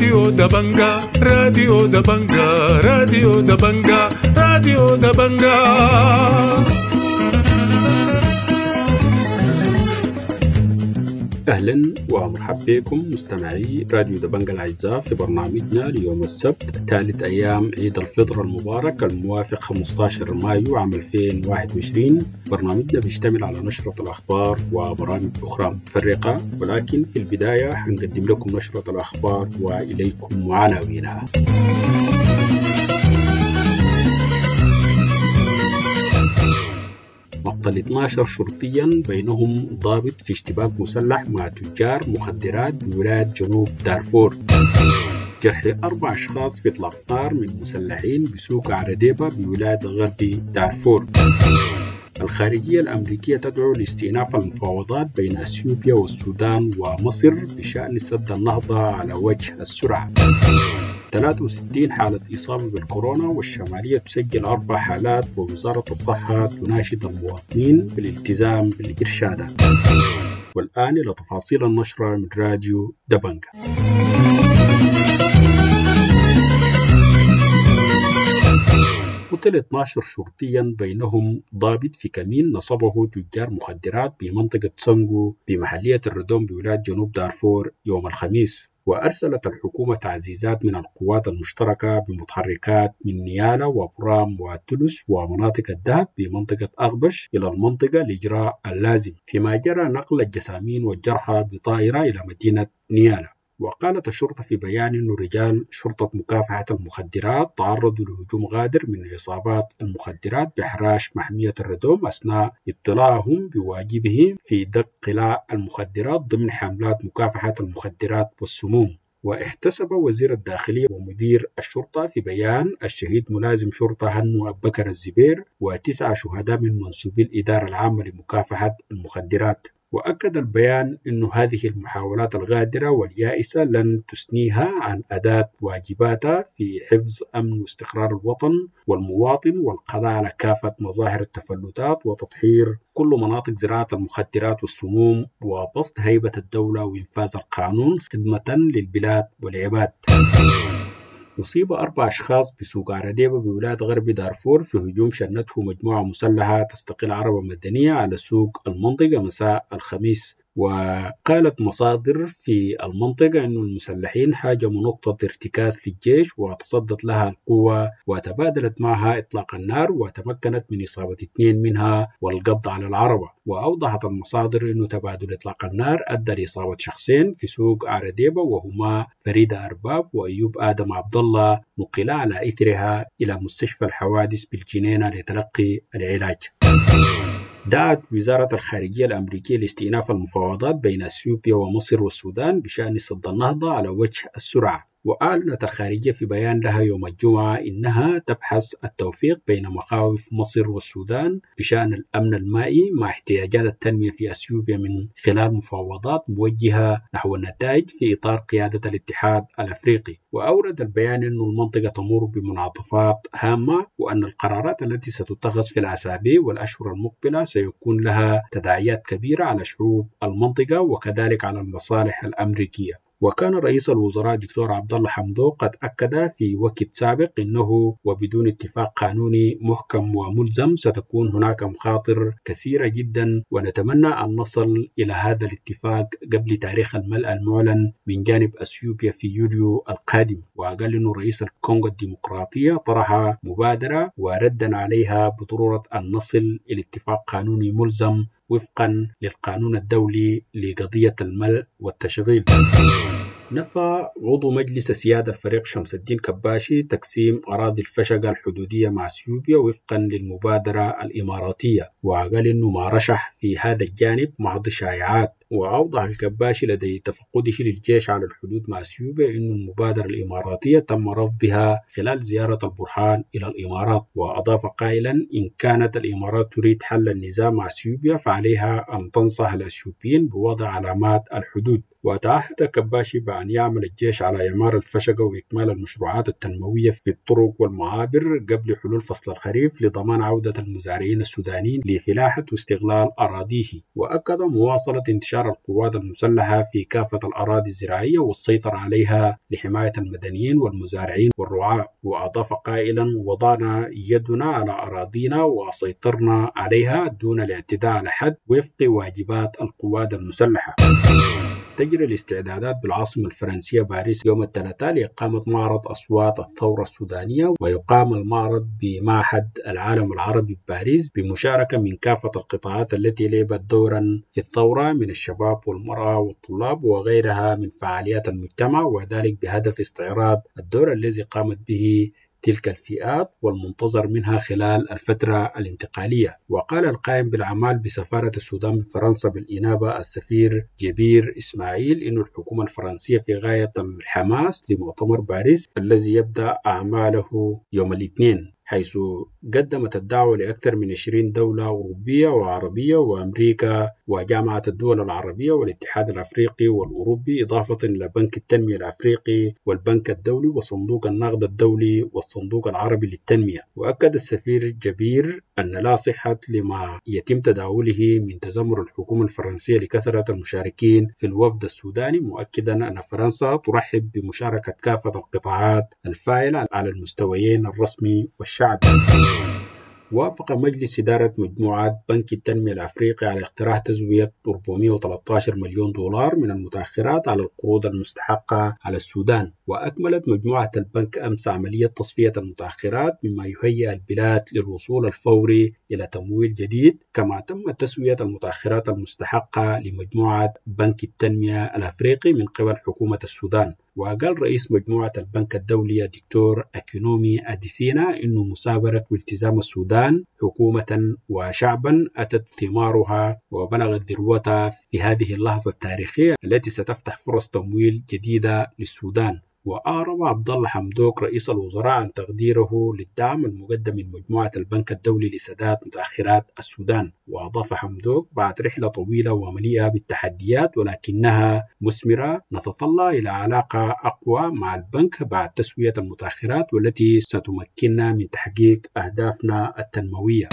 راديو دبنجا راديو دبنجا راديو دبنجا راديو دبنجا. أهلا ومرحبا بكم مستمعي راديو دبنجا الأعزاء في برنامجنا ليوم السبت ثالث أيام عيد الفطر المبارك الموافق 15 مايو عام 2021. برنامجنا بيشتمل على نشرة الأخبار وبرامج أخرى متفرقة، ولكن في البداية هنقدم لكم نشرة الأخبار وإليكم عناوينها. مقتل 12 شرطيا بينهم ضابط في اشتباك مسلح مع تجار مخدرات بولاية جنوب دارفور. جرح 4 أشخاص في إطلاق نار من مسلحين بسوق عرديبة بولاية غربي دارفور. الخارجية الأمريكية تدعو لاستئناف المفاوضات بين أثيوبيا والسودان ومصر بشأن سد النهضة على وجه السرعة. 63 حالة إصابة بالكورونا، والشمالية تسجل 4 حالات، ووزارة الصحة تناشد المواطنين بالالتزام بالإرشادات. والآن إلى تفاصيل النشرة من راديو دبنجا. قتل 12 شرطيا بينهم ضابط في كمين نصبه تجار مخدرات بمنطقة سنغو بمحلية الردوم بولاية جنوب دارفور يوم الخميس. وأرسلت الحكومة تعزيزات من القوات المشتركة بمتحركات من نيالا وبرام وتلس ومناطق الدهب بمنطقة أغبش إلى المنطقة لإجراء اللازم، فيما جرى نقل الجسامين والجرحى بطائرة إلى مدينة نيالا. وقالت الشرطة في بيان أن رجال شرطة مكافحة المخدرات تعرضوا لهجوم غادر من عصابات المخدرات بحراش محمية الردوم أثناء اطلاعهم بواجبهم في دق قلاع المخدرات ضمن حملات مكافحة المخدرات والسموم. واحتسب وزير الداخلية ومدير الشرطة في بيان الشهيد ملازم شرطة هنو أبو بكر الزبير و9 شهداء من منسوبي الإدارة العامة لمكافحة المخدرات. وأكد البيان أن هذه المحاولات الغادرة واليائسة لن تثنيها عن أداء واجباتها في حفظ أمن واستقرار الوطن والمواطن والقضاء على كافة مظاهر التفلتات وتطهير كل مناطق زراعة المخدرات والسموم وبسط هيبة الدولة وإنفاذ القانون خدمة للبلاد والعباد. أصيب 4 أشخاص بسوق عرديبة بولاية غرب دارفور في هجوم شنته مجموعة مسلحة تستقل عربة مدنية على سوق المنطقة مساء الخميس. وقالت مصادر في المنطقة أن المسلحين هاجموا نقطة ارتكاز للجيش وتصدت لها القوة وتبادلت معها إطلاق النار وتمكنت من إصابة 2 منها والقبض على العربة. وأوضحت المصادر أن تبادل إطلاق النار أدى لإصابة شخصين في سوق عرديبة وهما فريدة أرباب وأيوب آدم عبد الله، نقلا على إثرها إلى مستشفى الحوادث بالجنينة لتلقي العلاج. دعت وزارة الخارجية الأمريكية لاستئناف المفاوضات بين أثيوبيا ومصر والسودان بشأن سد النهضة على وجه السرعة. وأعلنت الخارجية في بيان لها يوم الجمعة إنها تبحث التوفيق بين مخاوف مصر والسودان بشأن الأمن المائي مع احتياجات التنمية في أثيوبيا من خلال مفاوضات موجهة نحو النتائج في إطار قيادة الاتحاد الأفريقي. وأورد البيان أن المنطقة تمر بمنعطفات هامة وأن القرارات التي ستتخذ في الأسابيع والأشهر المقبلة سيكون لها تداعيات كبيرة على شعوب المنطقة وكذلك على المصالح الأمريكية. وكان رئيس الوزراء دكتور عبد الله حمدوق قد أكد في وقت سابق أنه وبدون اتفاق قانوني محكم وملزم ستكون هناك مخاطر كثيرة جدا، ونتمنى أن نصل إلى هذا الاتفاق قبل تاريخ الملء المعلن من جانب أثيوبيا في يوليو القادم. وقال أنه رئيس الكونغو الديمقراطية طرح مبادرة وردا عليها بضرورة أن نصل إلى اتفاق قانوني ملزم وفقا للقانون الدولي لقضية الملء والتشغيل. نفى عضو مجلس السيادة الفريق شمس الدين كباشي تقسيم أراضي الفشقة الحدودية مع أثيوبيا وفقا للمبادرة الإماراتية، وقال إنه ما رشح في هذا الجانب محض شائعات. وأوضح الكباشي لدي تفقده للجيش على الحدود مع أثيوبيا إن المبادرة الإماراتية تم رفضها خلال زيارة البرهان إلى الإمارات. وأضاف قائلا إن كانت الإمارات تريد حل النزاع مع أثيوبيا فعليها أن تنصح الأثيوبيين بوضع علامات الحدود. وتعهد كباشي بأن يعمل الجيش على إعمار الفشقة وإكمال المشروعات التنموية في الطرق والمعابر قبل حلول فصل الخريف لضمان عودة المزارعين السودانيين لفلاحة واستغلال أراضيه. وأكد مواصلة انتشار انتشار القوات المسلحة في كافة الأراضي الزراعية والسيطرة عليها لحماية المدنيين والمزارعين والرعاة. وأضاف قائلا: وضعنا يدنا على أراضينا وسيطرنا عليها دون الاعتداء على حد وفق واجبات القوات المسلحة. تجري الاستعدادات بالعاصمة الفرنسية باريس يوم الثلاثاء لإقامة معرض أصوات الثورة السودانية، ويقام المعرض بمعهد العالم العربي بباريس بمشاركة من كافة القطاعات التي لعبت دورا في الثورة من الشباب والمرأة والطلاب وغيرها من فعاليات المجتمع، وذلك بهدف استعراض الدور الذي قامت به تلك الفئات والمنتظر منها خلال الفترة الانتقالية. وقال القائم بالأعمال بسفارة السودان بفرنسا بالإنابة السفير جبير إسماعيل إن الحكومة الفرنسية في غاية الحماس لمؤتمر باريس الذي يبدأ أعماله يوم الاثنين، حيث قدمت الدعوة لأكثر من 20 دولة أوروبية وعربية وأمريكا وجامعة الدول العربية والاتحاد الأفريقي والأوروبي، إضافة إلى بنك التنمية الأفريقي والبنك الدولي وصندوق النقد الدولي والصندوق العربي للتنمية. وأكد السفير جبير أن لا صحة لما يتم تداوله من تذمر الحكومة الفرنسية لكثرة المشاركين في الوفد السوداني، مؤكدا أن فرنسا ترحب بمشاركة كافة القطاعات الفاعلة على المستويين الرسمي والشعبي. وافق مجلس إدارة مجموعة بنك التنمية الأفريقي على اقتراح تزوية 413 مليون دولار من المتأخرات على القروض المستحقة على السودان. وأكملت مجموعة البنك أمس عملية تصفية المتأخرات مما يهيئ البلاد للوصول الفوري إلى تمويل جديد، كما تم تسوية المتأخرات المستحقة لمجموعة بنك التنمية الأفريقي من قبل حكومة السودان. وقال رئيس مجموعة البنك الدولي الدكتور أكينومي أديسينا إنه مثابرة والتزام السودان حكومة وشعبا أتت ثمارها وبلغت ذروتها في هذه اللحظة التاريخية التي ستفتح فرص تمويل جديدة للسودان. وأعرب عبد الله حمدوك رئيس الوزراء عن تقديره للدعم المقدم من مجموعة البنك الدولي لسداد متأخرات السودان. وأضاف حمدوك: بعد رحلة طويلة ومليئة بالتحديات ولكنها مثمرة، نتطلع إلى علاقة أقوى مع البنك بعد تسوية المتأخرات والتي ستمكننا من تحقيق أهدافنا التنموية.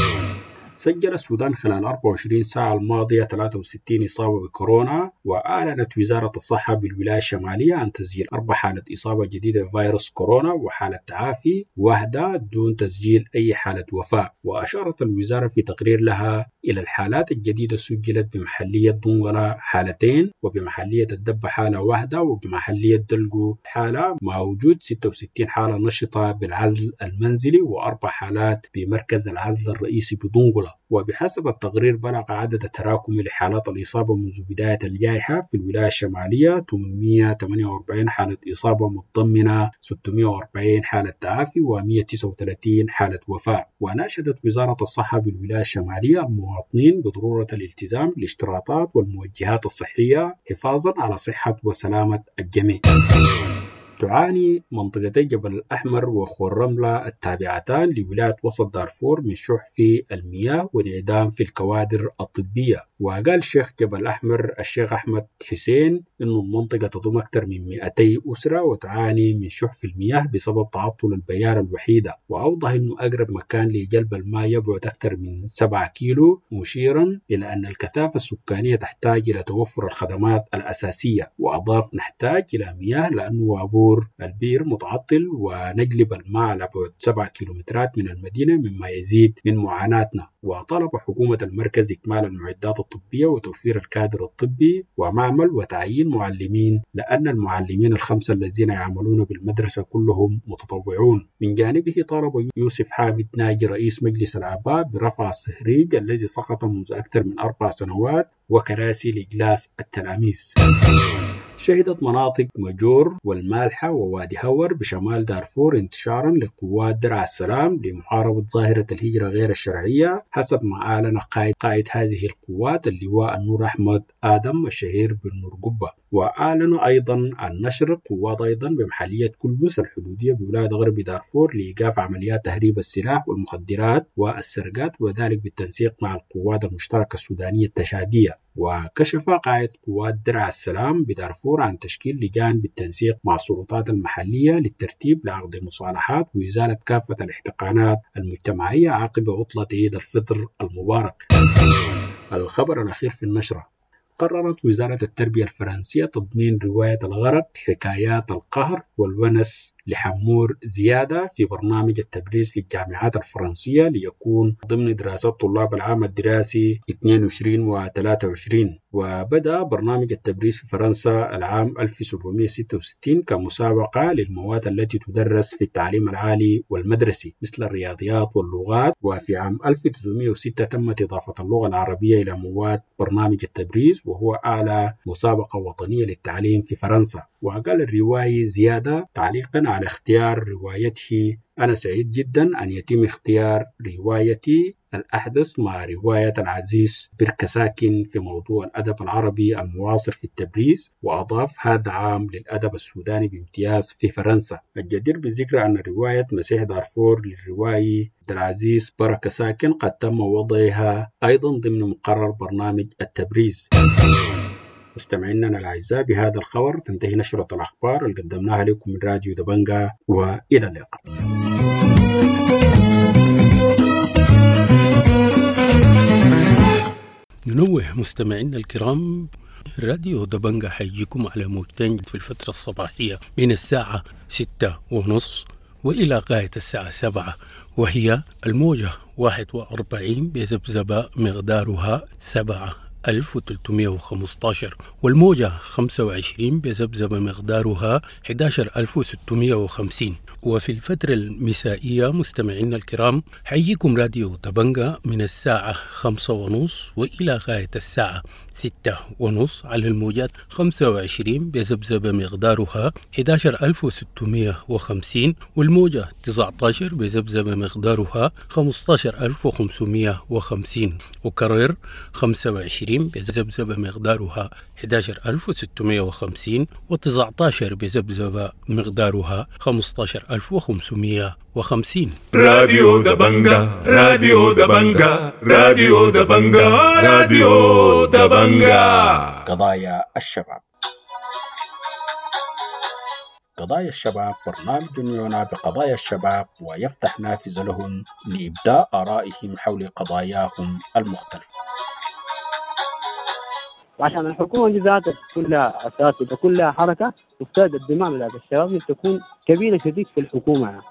سجل السودان خلال 24 ساعة الماضية 63 إصابة بكورونا، وأعلنت وزارة الصحة بالولاية الشمالية عن تسجيل 4 حالة إصابة جديدة بفيروس كورونا وحالة تعافي واحدة دون تسجيل أي حالة وفاة. وأشارت الوزارة في تقرير لها إلى الحالات الجديدة سجلت بمحلية دونغلا حالتين، وبمحلية الدبة حالة واحدة، وبمحلية دلقو حالة، مع وجود 66 حالة نشطة بالعزل المنزلي و4 حالات بمركز العزل الرئيسي بدونغلا. وبحسب التقرير بلغ عدد التراكمي لحالات الإصابة منذ بداية الجائحة في الولاية الشمالية 848 حالة إصابة متضمنة 640 حالة تعافي و139 حالة وفاة. وناشدت وزارة الصحة بالولاية الشمالية المواطنين بضرورة الالتزام بالاشتراطات والموجهات الصحية حفاظا على صحة وسلامة الجميع. تعاني منطقتي جبل الأحمر وخور رملة التابعتان لولاية وسط دارفور من شح في المياه وانعدام في الكوادر الطبية. وقال الشيخ جبل الأحمر الشيخ أحمد حسين إن المنطقة تضم أكثر من 200 أسرة وتعاني من شح في المياه بسبب تعطل البيارة الوحيدة. وأوضح إنه أقرب مكان لجلب الماء يبعد أكثر من 7 كيلو، مشيرا إلى أن الكثافة السكانية تحتاج إلى توفر الخدمات الأساسية. وأضاف: نحتاج إلى مياه لأنه وابور البير متعطل ونجلب الماء على بعد 7 كيلومترات من المدينة مما يزيد من معاناتنا. وطلب حكومة المركز إكمال المعدات الطبية وتوفير الكادر الطبي ومعمل وتعيين معلمين، لأن المعلمين ال5 الذين يعملون بالمدرسة كلهم متطوعون. من جانبه طالب يوسف حامد ناجي رئيس مجلس الآباء برفع السهريج الذي سقط منذ أكثر من 4 سنوات وكراسي لإجلاس التلاميذ. شهدت مناطق مجور والمالحة ووادي هور بشمال دارفور انتشارا لقوات درع السلام لمحاربة ظاهرة الهجرة غير الشرعية، حسب ما أعلن قائد هذه القوات اللواء النور أحمد آدم الشهير بالنور قبة. وأعلن أيضا عن نشر قوات أيضا بمحلية كلبس الحدودية بولاية غرب دارفور لإيقاف عمليات تهريب السلاح والمخدرات والسرقات، وذلك بالتنسيق مع القوات المشتركة السودانية التشادية. وكشف قائد قوات درع السلام بدارفور عن تشكيل لجان بالتنسيق مع السلطات المحلية للترتيب لعقد مصالحات وإزالة كافة الاحتقانات المجتمعية عقب عطلة عيد الفطر المبارك. الخبر الأخير في النشرة: قررت وزارة التربية الفرنسية تضمين رواية الغرق حكايات القهر والونس لحمور زيادة في برنامج التدريس للجامعات الفرنسية ليكون ضمن دراسات طلاب العام الدراسي 22 و 23. وبدأ برنامج التدريس في فرنسا العام 1766 كمسابقة للمواد التي تدرس في التعليم العالي والمدرسي مثل الرياضيات واللغات. وفي عام 1906 تمت إضافة اللغة العربية إلى مواد برنامج التدريس، وهو أعلى مسابقة وطنية للتعليم في فرنسا. وقال الروائي زيادة تعليقا على اختيار روايته: أنا سعيد جدا أن يتم اختيار روايتي الأحدث مع رواية العزيز بركساكن في موضوع الأدب العربي المعاصر في التبريز. وأضاف: هذا عام للأدب السوداني بامتياز في فرنسا. الجدير بالذكر أن رواية مسيح دارفور للروائي عبدالعزيز بركساكن قد تم وضعها أيضا ضمن مقرر برنامج التبريز. مستمعينا الأعزاء، بهذا الخبر تنتهي نشرة الأخبار اللي قدمناها لكم من راديو دبنجا، وإلى اللقاء. ننوه مستمعينا الكرام، راديو دبنجا حيجيكم على موجتين في الفترة الصباحية من الساعة 6:30 وإلى غاية الساعة 7، وهي الموجة 41 بذبذبة مقدارها 7315، والموجة 25 بذبذبة مقدارها 11650. وفي الفترة المسائية مستمعينا الكرام حييكم راديو دبنجا من الساعة 5:30 وإلى غاية الساعة 6:30 على الموجات 25 بذبذبة مقدارها 11650، والموجة 19 بذبذبة مقدارها 15550، وكرر 25 بذبذبة مقدارها 11650 و19 بذبذبة مقدارها 15550. راديو دبنجا، راديو دبنجا، راديو دبنجا، راديو دبنجا. قضايا الشباب. قضايا الشباب برنامج يعنى بقضايا الشباب ويفتح نافذة لهم لإبداء آرائهم حول قضاياهم المختلفة. وعشان الحكومة دي ذاتها كلها أساس وكلها حركة، تفترض الدماء من الشباب تكون كبيرة شديد في الحكومة يعني.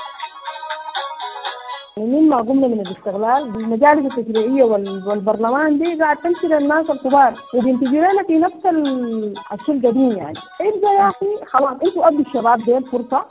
مما قمنا من الاستغلال بالمجالس التشريعية والبرلمان دي قاعد تمشي للناس الكبار وبينتجوا لنا في نفس الشيء القديم يعني. إبدا يا أخي خلاص أنتوا أدوا الشباب دي الفرصة.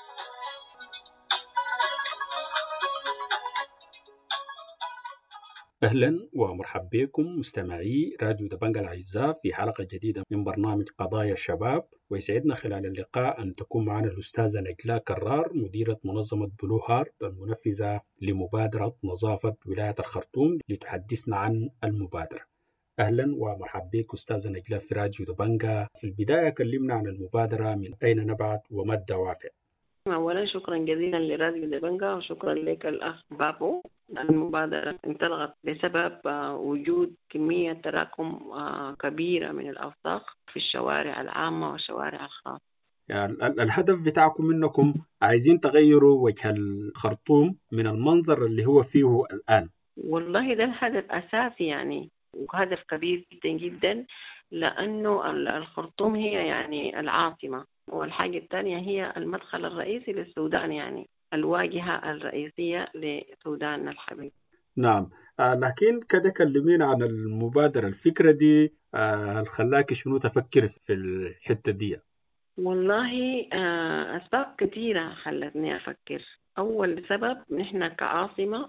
أهلا ومرحبا بكم مستمعي راديو دبنجا الأعزاء في حلقة جديدة من برنامج قضايا الشباب. ويسعدنا خلال اللقاء أن تكون معنا الأستاذة نجلاء كرار، مديرة منظمة بلو هارت المنفذة لمبادرة نظافة ولاية الخرطوم، لتحدثنا عن المبادرة. أهلا ومرحبا بك أستاذة نجلاء في راديو دبنجا. في البداية كلمنا عن المبادرة، من أين نبعت وما الدوافع؟ أولا شكرا جزيلا لراديو دبنجا وشكرا لك الأخ بابو. المبادرة انطلقت بسبب وجود كمية تراكم كبيرة من الأوساخ في الشوارع العامة والشوارع الخاصة. يعني الهدف بتاعكم إنكم عايزين تغيروا وجه الخرطوم من المنظر اللي هو فيه الآن. والله ده الهدف أساسي يعني، وهدف كبير جدا جدا، لأنه الخرطوم هي يعني العاصمة، والحاجة الثانية هي المدخل الرئيسي للسودان، يعني الواجهة الرئيسية لسودان الحبيب. نعم. لكن كده كلمينا عن المبادرة، الفكرة دي خلاك شنو تفكر في الحتة دي؟ والله أسباب كثيرة خلتني أفكر. أول سبب نحن كعاصمة،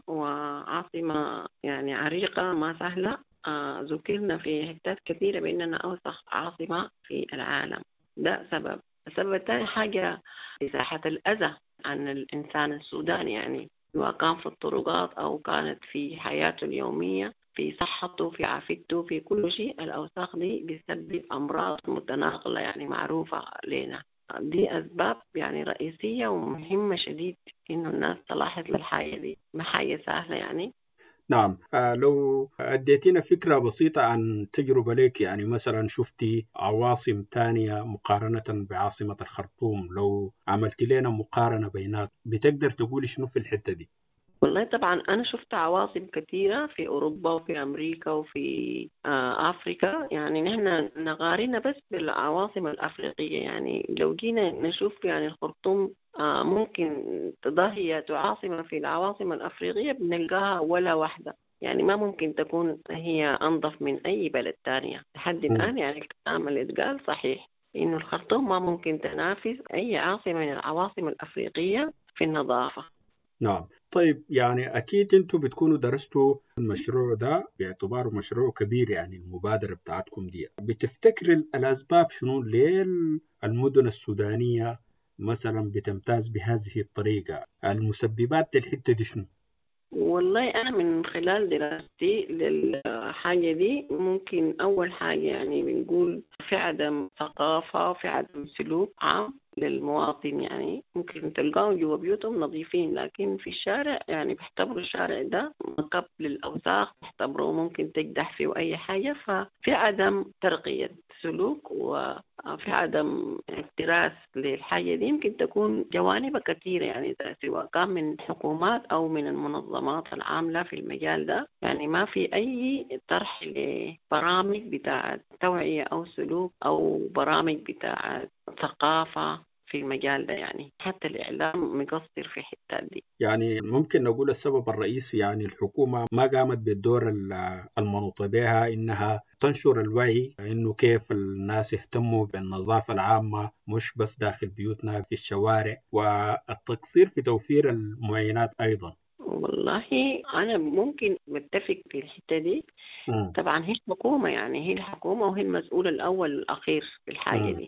وعاصمة يعني عريقة ما سهلة، ذكرنا في حتات كثيرة بأننا أوسخ عاصمة في العالم، ده سبب. السبب الثاني حاجة مساحة الأذى عن الإنسان السوداني، يعني سواء كان في الطرقات أو كانت في حياته اليومية، في صحته، في عافيته، في كل شيء. الأوساخ دي بتسبب أمراض متناقلة يعني معروفة لنا. دي أسباب يعني رئيسية ومهمة شديد إنه الناس تلاحظ للحاجة دي، ما حاجة سهلة يعني. نعم. لو أديتنا فكرة بسيطة عن تجربة لك، يعني مثلا شفتي عواصم تانية مقارنة بعاصمة الخرطوم، لو عملت لنا مقارنة بينات بتقدر تقولي شنو في الحتة دي؟ والله طبعا أنا شفت عواصم كثيرة في أوروبا وفي أمريكا وفي أفريقيا. يعني نحن نقارنها بس بالعواصم الأفريقية. يعني لو جينا نشوف يعني الخرطوم ممكن تضاهي عاصمة في العواصم الأفريقية بنلقاها ولا واحدة. يعني ما ممكن تكون هي أنظف من أي بلد تانية لحد الآن. يعني الكلام اللي اتقال صحيح، إنه الخرطوم ما ممكن تنافس أي عاصمة من العواصم الأفريقية في النظافة. نعم. طيب يعني أكيد أنتوا بتكونوا درستوا المشروع ده باعتباره مشروع كبير، يعني المبادرة بتاعتكم دي بتفتكر الأسباب شنو ليه المدن السودانية مثلا بتمتاز بهذه الطريقة؟ المسببات للحتة دي شنو؟ والله أنا من خلال دراستي للحاجة دي ممكن أول حاجة يعني بنقول في عدم ثقافة، في عدم سلوك عام للمواطن. يعني ممكن تلقاهم جوا بيوتهم نظيفين، لكن في الشارع يعني بيعتبروا الشارع ده مكب للأوساخ، بيعتبروه ممكن تقدح فيه أي حاجة. ففي عدم ترقية سلوك وفي عدم اكتراث للحاجة دي. يمكن تكون جوانب كثيرة يعني، سواء كان من حكومات أو من المنظمات العاملة في المجال ده. يعني ما في أي طرح لبرامج بتاعة توعية أو سلوك أو برامج بتاعة ثقافة في المجال ده. يعني حتى الإعلام مقصر في الحتة دي. يعني ممكن نقول السبب الرئيسي يعني الحكومة ما قامت بالدور المنوط بها إنها تنشر الوعي إنه كيف الناس يهتموا بالنظافة العامة مش بس داخل بيوتنا، في الشوارع، والتقصير في توفير المعينات أيضا. والله أنا ممكن متفق في الحتة دي. مم. طبعا هي الحكومة، يعني هي الحكومة وهي المسؤول الأول والأخير في الحاجة مم. دي.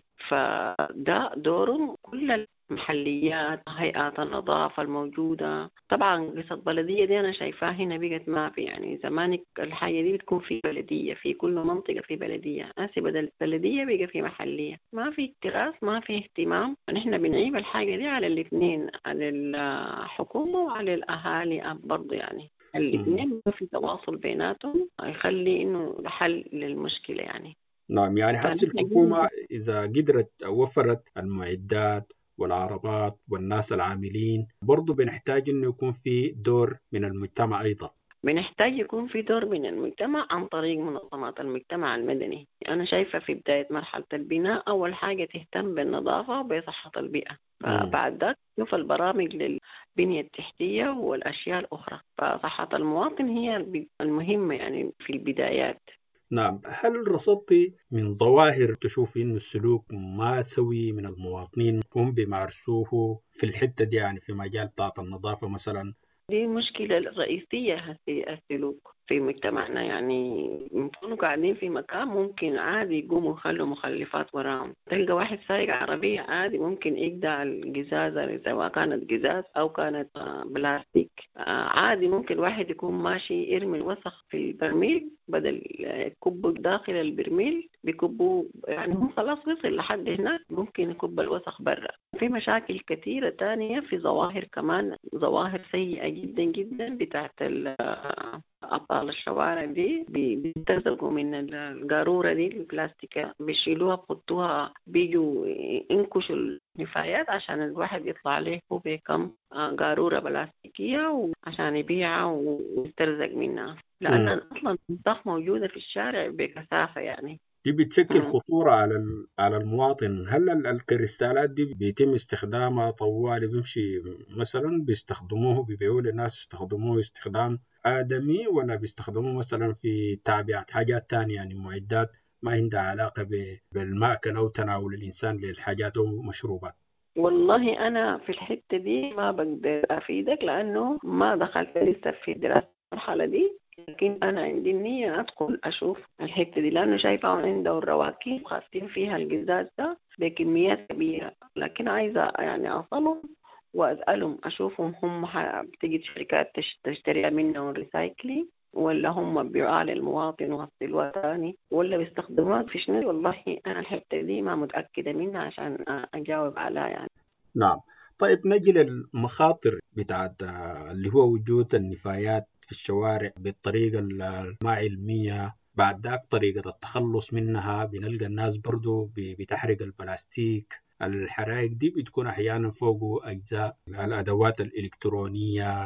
فده دورهم. كل المحليات، هيئات النظافة الموجودة، طبعا قصة بلدية دي أنا شايفاها هنا بقت ما في. يعني زمان الحاجة دي بتكون في بلدية، في كل منطقة في بلدية. هسه بدل بلدية بقى في محلية. ما في اكتراث، ما في اهتمام. نحن بنعيب الحاجة دي على الاثنين، على الحكومة وعلى الأهالي برضه. يعني مم. الاثنين ما في تواصل بيناتهم يخلي انه حل للمشكله يعني. نعم. يعني حس فنحن الحكومة إذا قدرت وفرت المعدات والعربات والناس العاملين، برضو بنحتاج إنه يكون في دور من المجتمع أيضا. بنحتاج يكون في دور من المجتمع عن طريق منظمات المجتمع المدني. أنا شايفة في بداية مرحلة البناء أول حاجة تهتم بالنظافة وبصحة البيئة، مم. فبعد ذلك تشوف البرامج للبنية التحتية والأشياء الأخرى. فصحة المواطن هي المهمة يعني في البدايات. نعم. هل رصدت من ظواهر تشوف إنه السلوك ما سوي من المواطنين هم بيمارسوه في الحتة دي، يعني في مجال بتاعة النظافة مثلا؟ دي المشكلة الرئيسية في السلوك في مجتمعنا. يعني نكونوا قاعدين في مكان ممكن عادي يقوموا يخلوا مخلفات وراهم. تلقى واحد سايق عربية عادي ممكن يقدع القزازة، سواء كانت قزاز أو كانت بلاستيك. عادي ممكن واحد يكون ماشي يرمي الوسخ في البرميل، بدل يكبوا داخل البرميل بيكبوا. يعني هم خلاص وصل لحد هناك ممكن يكب الوسخ برا. في مشاكل كثيرة تانية، في ظواهر كمان، ظواهر سيئة جدا جدا بتاعت أبطال الشوارع دي. بينتزقوا من القارورة دي البلاستيكية، بيشيلوها بخطوها، بيجوا ينكشوا النفايات عشان الواحد يطلع عليه هو بكم قارورة بلاستيكية عشان يبيعها ويسترزق منها، لأن مم. أصلا الضخ موجودة في الشارع بكثافة يعني. دي بتشكل خطورة على المواطن. هل الكريستالات دي بيتم استخدامها طوالي، بيمشي مثلا بيستخدموه بيبيعوه للناس يستخدموه استخدام آدمي، ولا بيستخدموه مثلا في تعبئة حاجات تانية، يعني معدات ما عندها علاقة بالمأكل أو تناول الإنسان للحاجات أو مشروبات؟ والله أنا في الحتة دي ما بقدر أفيدك لأنه ما دخلت لسه في دراسة المرحلة دي. لكن أنا عندي النية أدخل أشوف الحتة دي، لأنه شايفة عنده الرواكب خاصين فيها القزاز ده بكميات كبيرة. لكن عايزة يعني أوصلهم وأسألهم، أشوفهم هم بتجي شركات تشتريها منهم ريسايكلينج، ولا هم بيبيعوها للمواطن وغسلوها تاني، ولا بيستخدموها في شنو. والله أنا الحتة دي ما متأكدة منها عشان أجاوب عليها يعني. نعم. طيب نجي للمخاطر بتاعت اللي هو وجود النفايات في الشوارع بالطريقة الما علمية. بعد ذاك طريقة التخلص منها بنلقى الناس برضو بتحرق البلاستيك. الحرائق دي بتكون أحيانا فوق أجزاء الأدوات الإلكترونية،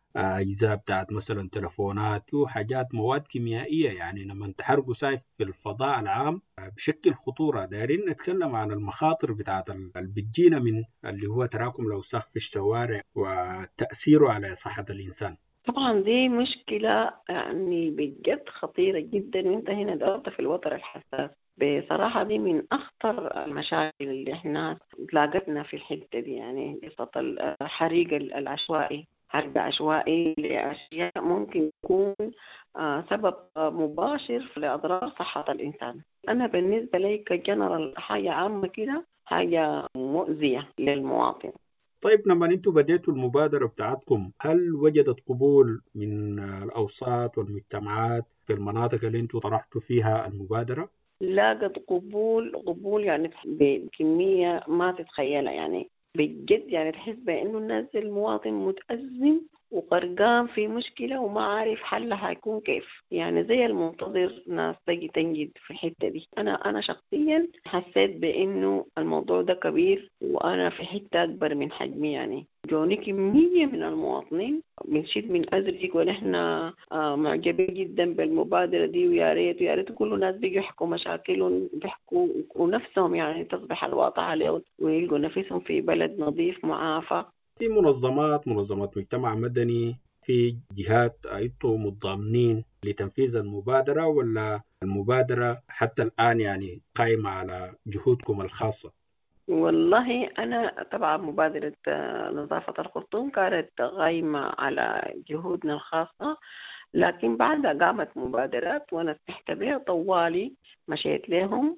أجزاء بتاعت مثلا تلفونات وحاجات مواد كيميائية، يعني لما تحرقوا سايف في الفضاء العام بشكل خطورة. دايرين نتكلم عن المخاطر بتاعت اللي بتجينا من اللي هو تراكم الأوساخ في الشوارع وتأثيره على صحة الإنسان. طبعا دي مشكلة يعني بجد خطيرة جدا، وانت هنا دورت في الوتر الحساس. بصراحة دي من أخطر المشاكل اللي احنا تلاقتنا في الحتة دي، يعني قصة الحريق العشوائي، حرق عشوائي لأشياء ممكن يكون سبب مباشر لأضرار صحة الإنسان. أنا بالنسبة لي كجنرال حاجة عامة كده، حاجة مؤذية للمواطن. طيب لما انتوا بديتوا المبادرة بتاعتكم، هل وجدت قبول من الأوساط والمجتمعات في المناطق اللي انتوا طرحتوا فيها المبادرة؟ لاقت قبول يعني بكمية ما تتخيلها، يعني بجد يعني تحس بأنه الناس المواطن متأزم وغرقان في مشكلة وما عارف حلها هيكون كيف، يعني زي المنتظر ناس تجي تنجد في الحتة دي. أنا شخصيا حسيت بأنه الموضوع ده كبير وأنا في حتة أكبر من حجمي، يعني جوني كمية من المواطنين بنشيد من أزرق ونحن معجبين جدا بالمبادرة دي، ويا ريت كل الناس بيجوا يحكوا مشاكلهم، بيحكوا ونفسهم يعني تصبح الواقع عليهم ويلقوا نفسهم في بلد نظيف معافى. في منظمات مجتمع مدني، في جهات انتوا متضامنين لتنفيذ المبادرة، ولا المبادرة حتى الآن يعني قائمة على جهودكم الخاصة؟ والله أنا طبعا مبادرة نظافة الخرطوم كانت قايمة على جهودنا الخاصة، لكن بعدها قامت مبادرات وأنا استحت بها طوالي، مشيت لهم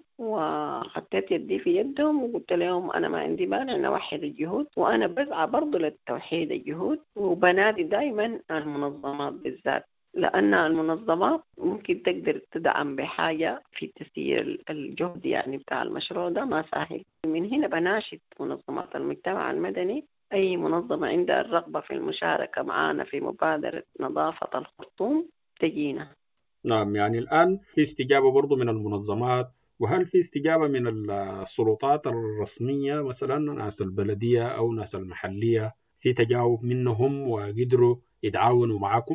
وحطيت يدي في يدهم وقلت لهم أنا ما عندي مانع نوحد الجهود، وأنا بسعى برضو للتوحيد الجهود، وبنادي دائما المنظمات بالذات، لأن المنظمات ممكن تقدر تدعم بحاجة في تسيير الجهد يعني بتاع المشروع ده ما سهل. من هنا بناشد منظمات المجتمع المدني، أي منظمة عندها الرغبة في المشاركة معنا في مبادرة نظافة الخرطوم تجينا. نعم، يعني الآن في استجابة برضو من المنظمات، وهل في استجابة من السلطات الرسمية مثلا ناس البلدية أو ناس المحلية، في تجاوب منهم وقدروا يتعاونوا معكم؟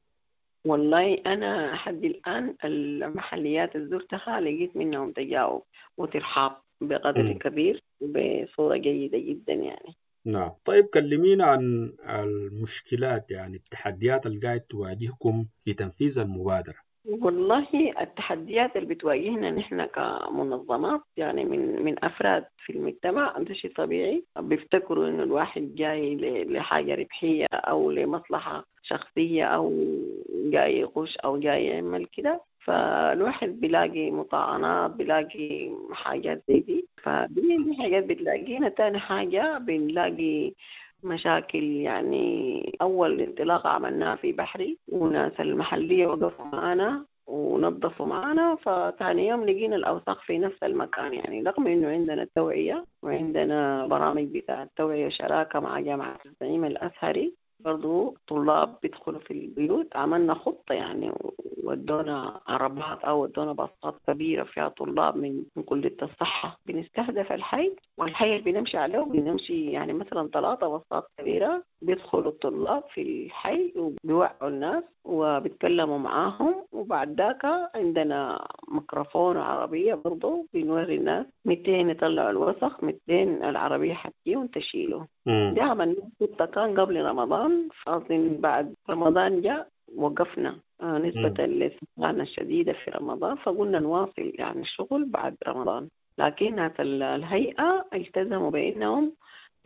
والله أنا حد الآن المحليات اللي زرتها لقيت منهم تجاوب وترحاب بقدر كبير وبصورة جيدة جدا يعني. نعم. طيب كلمينا عن المشكلات، يعني التحديات اللي قاعد تواجهكم في تنفيذ المبادرة. والله التحديات اللي بتواجهنا نحن كمنظمات يعني من أفراد في المجتمع، ده شيء طبيعي، بيفتكروا إنه الواحد جاي لحاجة ربحية أو لمصلحة شخصية أو جاي يغش أو جاي يعمل كده، فالواحد بيلاقي مطاعنات، بيلاقي حاجات زي دي، فدي حاجات بتلاقينا. تاني حاجة بنلاقي مشاكل، يعني أول انطلاقة عملناها في بحري وناس المحلية وقفوا معنا ونظفوا معنا، فتاني يوم لقينا الأوساخ في نفس المكان، يعني رغم إنه عندنا توعية وعندنا برامج بتاعة توعية شراكة مع جامعة الزعيم الأزهري، برضو طلاب بيدخلوا في البيوت، عملنا خطة يعني ودونا عربات أو ودونا باصات كبيرة فيها طلاب من كلية الصحة، بنستهدف الحي والحي اللي بنمشي عليه، بنمشي يعني مثلا 3 باصات كبيرة بيدخلوا الطلاب في الحي وبيوعوا الناس وبيتكلموا معاهم، وبعد ذاك عندنا ميكروفون عربية برضو بنوري الناس 200 يطلعوا الوسخ، 200 العربية حتجي وتشيله. دي عملنا خطة كان قبل رمضان، أظن بعد رمضان جاء وقفنا نسبة للسخانة الشديدة في رمضان، فقلنا نواصل يعني الشغل بعد رمضان، لكن ناس الهيئة التزموا بأنهم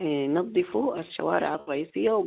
نظفوا الشوارع الرئيسية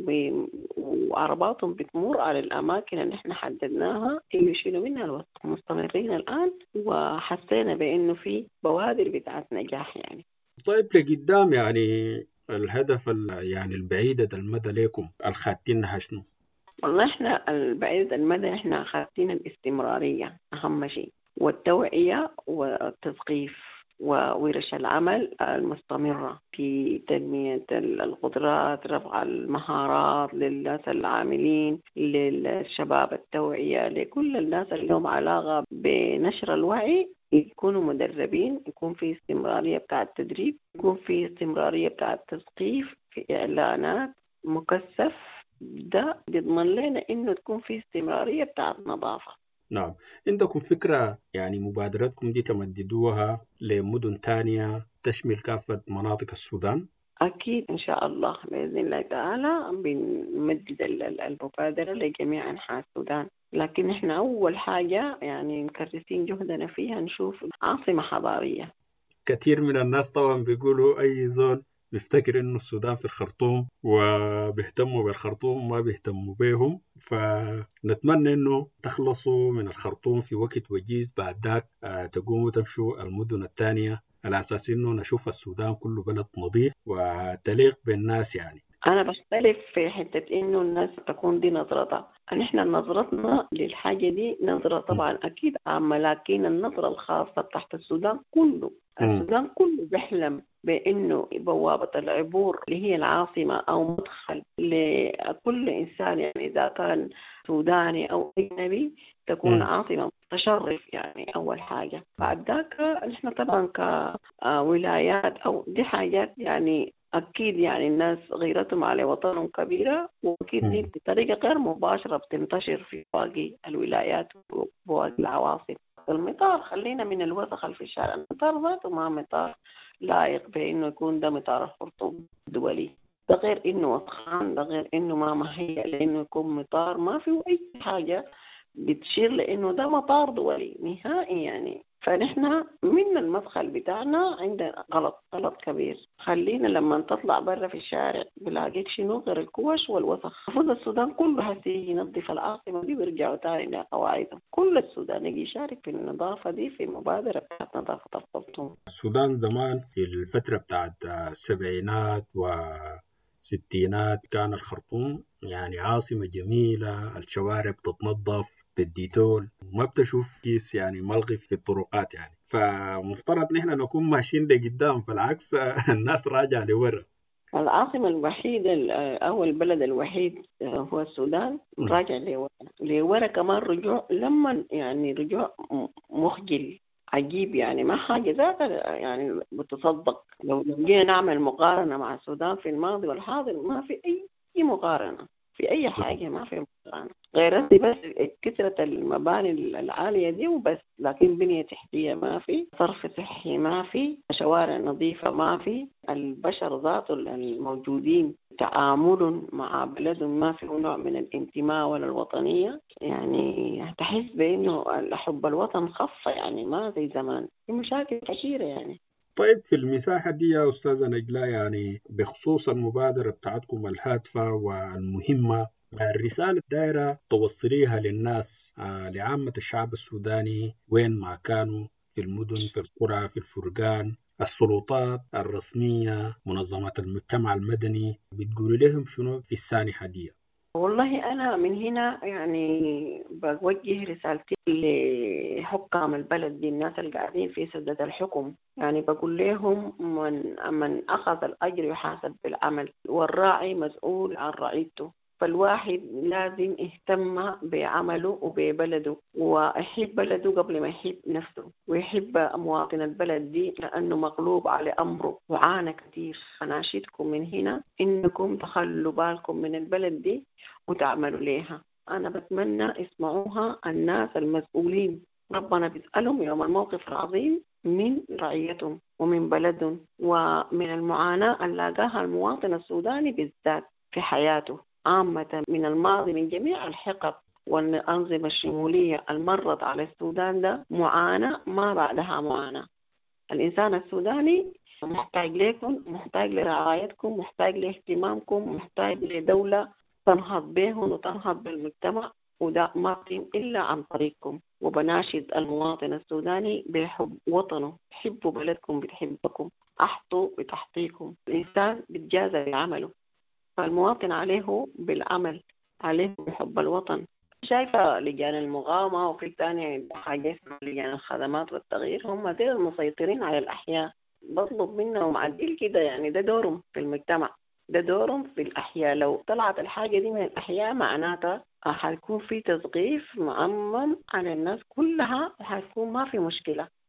وعرباتهم بتمر على الأماكن اللي احنا حددناها يشيلوا منها الوسخ. مستمرين الآن وحسينا بأنه في بوادر بتاعت نجاح يعني. طيب لقدام يعني الهدف يعني البعيدة المدى لكم الخاتينها شنو؟ والله احنا البعيد المدى احنا خاتين الاستمرارية أهم شيء، والتوعية والتثقيف وورش العمل المستمرة في تنمية القدرات، رفع المهارات للناس العاملين، للشباب، التوعية لكل الناس اللي لهم علاقة بنشر الوعي، يكونوا مدربين، يكون في استمرارية بتاع التدريب، يكون في استمرارية بتاع التثقيف، في إعلانات مكثف ده بيضمن لنا إنه تكون في استمرارية بتاعت نظافة. نعم. عندكم فكرة يعني مبادراتكم دي تمددوها لمدن تانية تشمل كافة مناطق السودان؟ أكيد إن شاء الله بإذن الله تعالى بنمدد المبادرة لجميع أنحاء السودان، لكن إحنا أول حاجة يعني مكرسين جهدنا فيها نشوف عاصمة حضارية. كثير من الناس طبعا بيقولوا أي زول بيفتكر إنه السودان في الخرطوم وبيهتموا بالخرطوم ما بيهتموا بيهم، فنتمنى إنه تخلصوا من الخرطوم في وقت وجيز، بعد ذاك تقوموا تمشوا المدن الثانية على أساس إنه نشوف السودان كله بلد نظيف وتليق بالناس يعني. أنا بختلف في حتة إنه الناس تكون دي نظرتها، نحن نظرتنا للحاجة دي نظرة طبعا أكيد عامة، لكن النظرة الخاصة تحت السودان كله، السودان كله بيحلم بأنه بوابة العبور اللي هي العاصمة أو مدخل لكل إنسان، يعني إذا كان سوداني أو أجنبي تكون عاصمة تشرف يعني أول حاجة. بعد ذاك نحن طبعا كولايات أو دي حاجات يعني أكيد يعني الناس غيرتهم على وطنهم كبيرة، وأكيد دي بطريقة غير مباشرة بتنتشر في باقي الولايات وباقي العواصم. المطار خلينا من الوسخ اللي في الشارع، المطار ذاته ما مطار لائق بأنه يكون ده مطار الخرطوم الدولي، ده غير إنه وسخان، ده غير إنه ما مهيأ لأنه يكون مطار، ما فيه أي حاجة بتشير لأنه ده مطار دولي نهائي يعني. فنحن من المدخل بتاعنا عندنا غلط كبير. خلينا لما تطلع برا في الشارع بلاقيك شنو غير الكوش والوسخ. المفروض السودان كله هسي ينظف العاصمة دي ويرجعوا تاني لقواعدهم، كل السودان يجي يشارك في النظافة دي في مبادرة بتاعت نظافة الخرطوم. السودان زمان في الفترة بتاعت السبعينات والستينات كان الخرطوم يعني عاصمة جميلة، الشوارع بتتنظف بالديتول، ما بتشوف كيس يعني ملغي في الطرقات يعني، فمفترض نحن نكون ماشيين لقدام، فالعكس الناس راجعة لورا. العاصمة الوحيدة أو البلد الوحيد هو السودان راجع لورا كمان رجوع، لما يعني رجوع مخجل عجيب يعني، ما حاجة ذاتها يعني بتصدق. لو جينا نعمل مقارنة مع السودان في الماضي والحاضر ما في أي مقارنة في أي حاجة، ما في مقارنة غير بس كثرة المباني العالية دي وبس، لكن بنية تحتية ما في، صرف صحي ما في، شوارع نظيفة ما في، البشر ذاته الموجودين تعامل مع بلدهم ما في نوع من الانتماء ولا الوطنية، يعني تحس بأنه حب الوطن خف يعني ما زي زمان، في مشاكل كثيرة يعني. طيب في المساحة دي يا أستاذة نجلاء، يعني بخصوص المبادرة بتاعتكم الهادفة والمهمة، الرسالة الدائرة توصليها للناس لعامة الشعب السوداني وين ما كانوا، في المدن، في القرى، في الفرقان، السلطات الرسمية، منظمات المجتمع المدني، بتقولي لهم شنو في السانحة دي؟ والله أنا من هنا يعني بوجه رسالتي لحكام البلد دي، الناس اللي قاعدين في سدة الحكم، يعني بقول لهم من أخذ الأجر يحاسب بالعمل، والراعي مسؤول عن رعيته، فالواحد لازم يهتم بعمله وببلده ويحب بلده قبل ما يحب نفسه، ويحب مواطن البلد دي لأنه مغلوب على أمره وعانى كتير. أناشدكم من هنا إنكم تخلوا بالكم من البلد دي وتعملوا ليها. أنا بتمنى اسمعوها الناس المسؤولين، ربنا بيسألهم يوم الموقف العظيم من رعيتهم ومن بلدهم ومن المعاناة اللي لاقاها المواطن السوداني بالذات في حياته عامة من الماضي، من جميع الحقب والأنظمة الشمولية المرت على السودان ده معاناة ما بعدها معاناة. الإنسان السوداني محتاج لكم، محتاج لرعايتكم، محتاج لاهتمامكم، محتاج لدولة تنهض بهم وتنهض بالمجتمع، وده ما يتم إلا عن طريقكم. وبناشد المواطن السوداني بحب وطنه، حبوا بلدكم بتحبكم، أحطوا بتحطيكم، الإنسان بيتجازى بعمله، فالمواطن عليه بالعمل، عليه بحب الوطن. شايفة لجان المغامة وفي تانية حاجة اسمها لجان الخدمات والتغيير، هم دول المسيطرين على الأحياء، بطلب منهم عديل كده يعني، ده دورهم في المجتمع، ده دورهم في الأحياء. لو طلعت الحاجة دي من الأحياء معناتها حيكون في تثقيف مؤمن على الناس كلها وحيكون ما في مشكلة.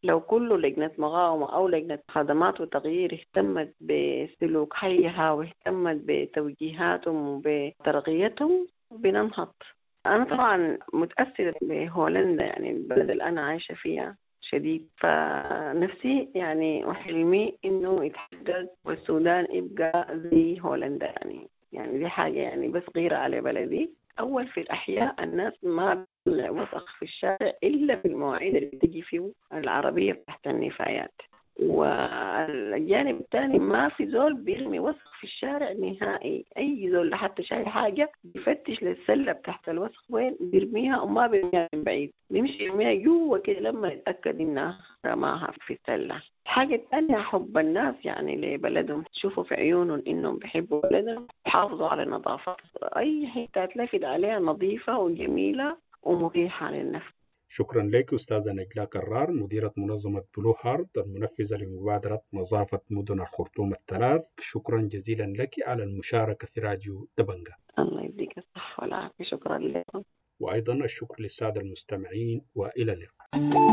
لو كل لجنة مقاومة أو لجنة خدمات وتغيير اهتمت بسلوك حيها واهتمت بتوجيهاتهم وبترقيتهم بننهض. أنا طبعا متأثرة بهولندا، يعني البلد اللي أنا عايشة فيها شديد، فنفسي يعني وحلمي إنه يتحقق والسودان يبقى زي هولندا. يعني دي حاجة يعني بس غيرة على بلدي. أول في الأحياء الناس ما بتطلع وسخ في الشارع إلا في المواعيد اللي بتجي فيه العربية تحت النفايات، والجانب الثاني ما في زول بيرمي وسخ في الشارع نهائي. أي زول حتى شاي حاجة بيفتش للسلة تحت الوسخ وين بيرميها، وما بيرميها من بعيد، بيمشي يرميها جوا كده لما يتأكد إنها رماها في السلة. الحاجة الثانية حب الناس يعني لبلدهم، تشوفوا في عيونهم إنهم بيحبوا بلدهم، يحافظوا على النظافة. أي حتة تلفت عليها نظيفة وجميلة ومريحة للنفس. شكرا لك أستاذة نجلاء كرار، مديرة منظمة بلو هارت المنفذة لمبادرة نظافة مدن الخرطوم الثلاث. شكرا جزيلا لك على المشاركة في راديو دبنجة. الله يديك الصحة والعافية. شكرا لكم. وأيضا الشكر للسادة المستمعين، وإلى اللقاء.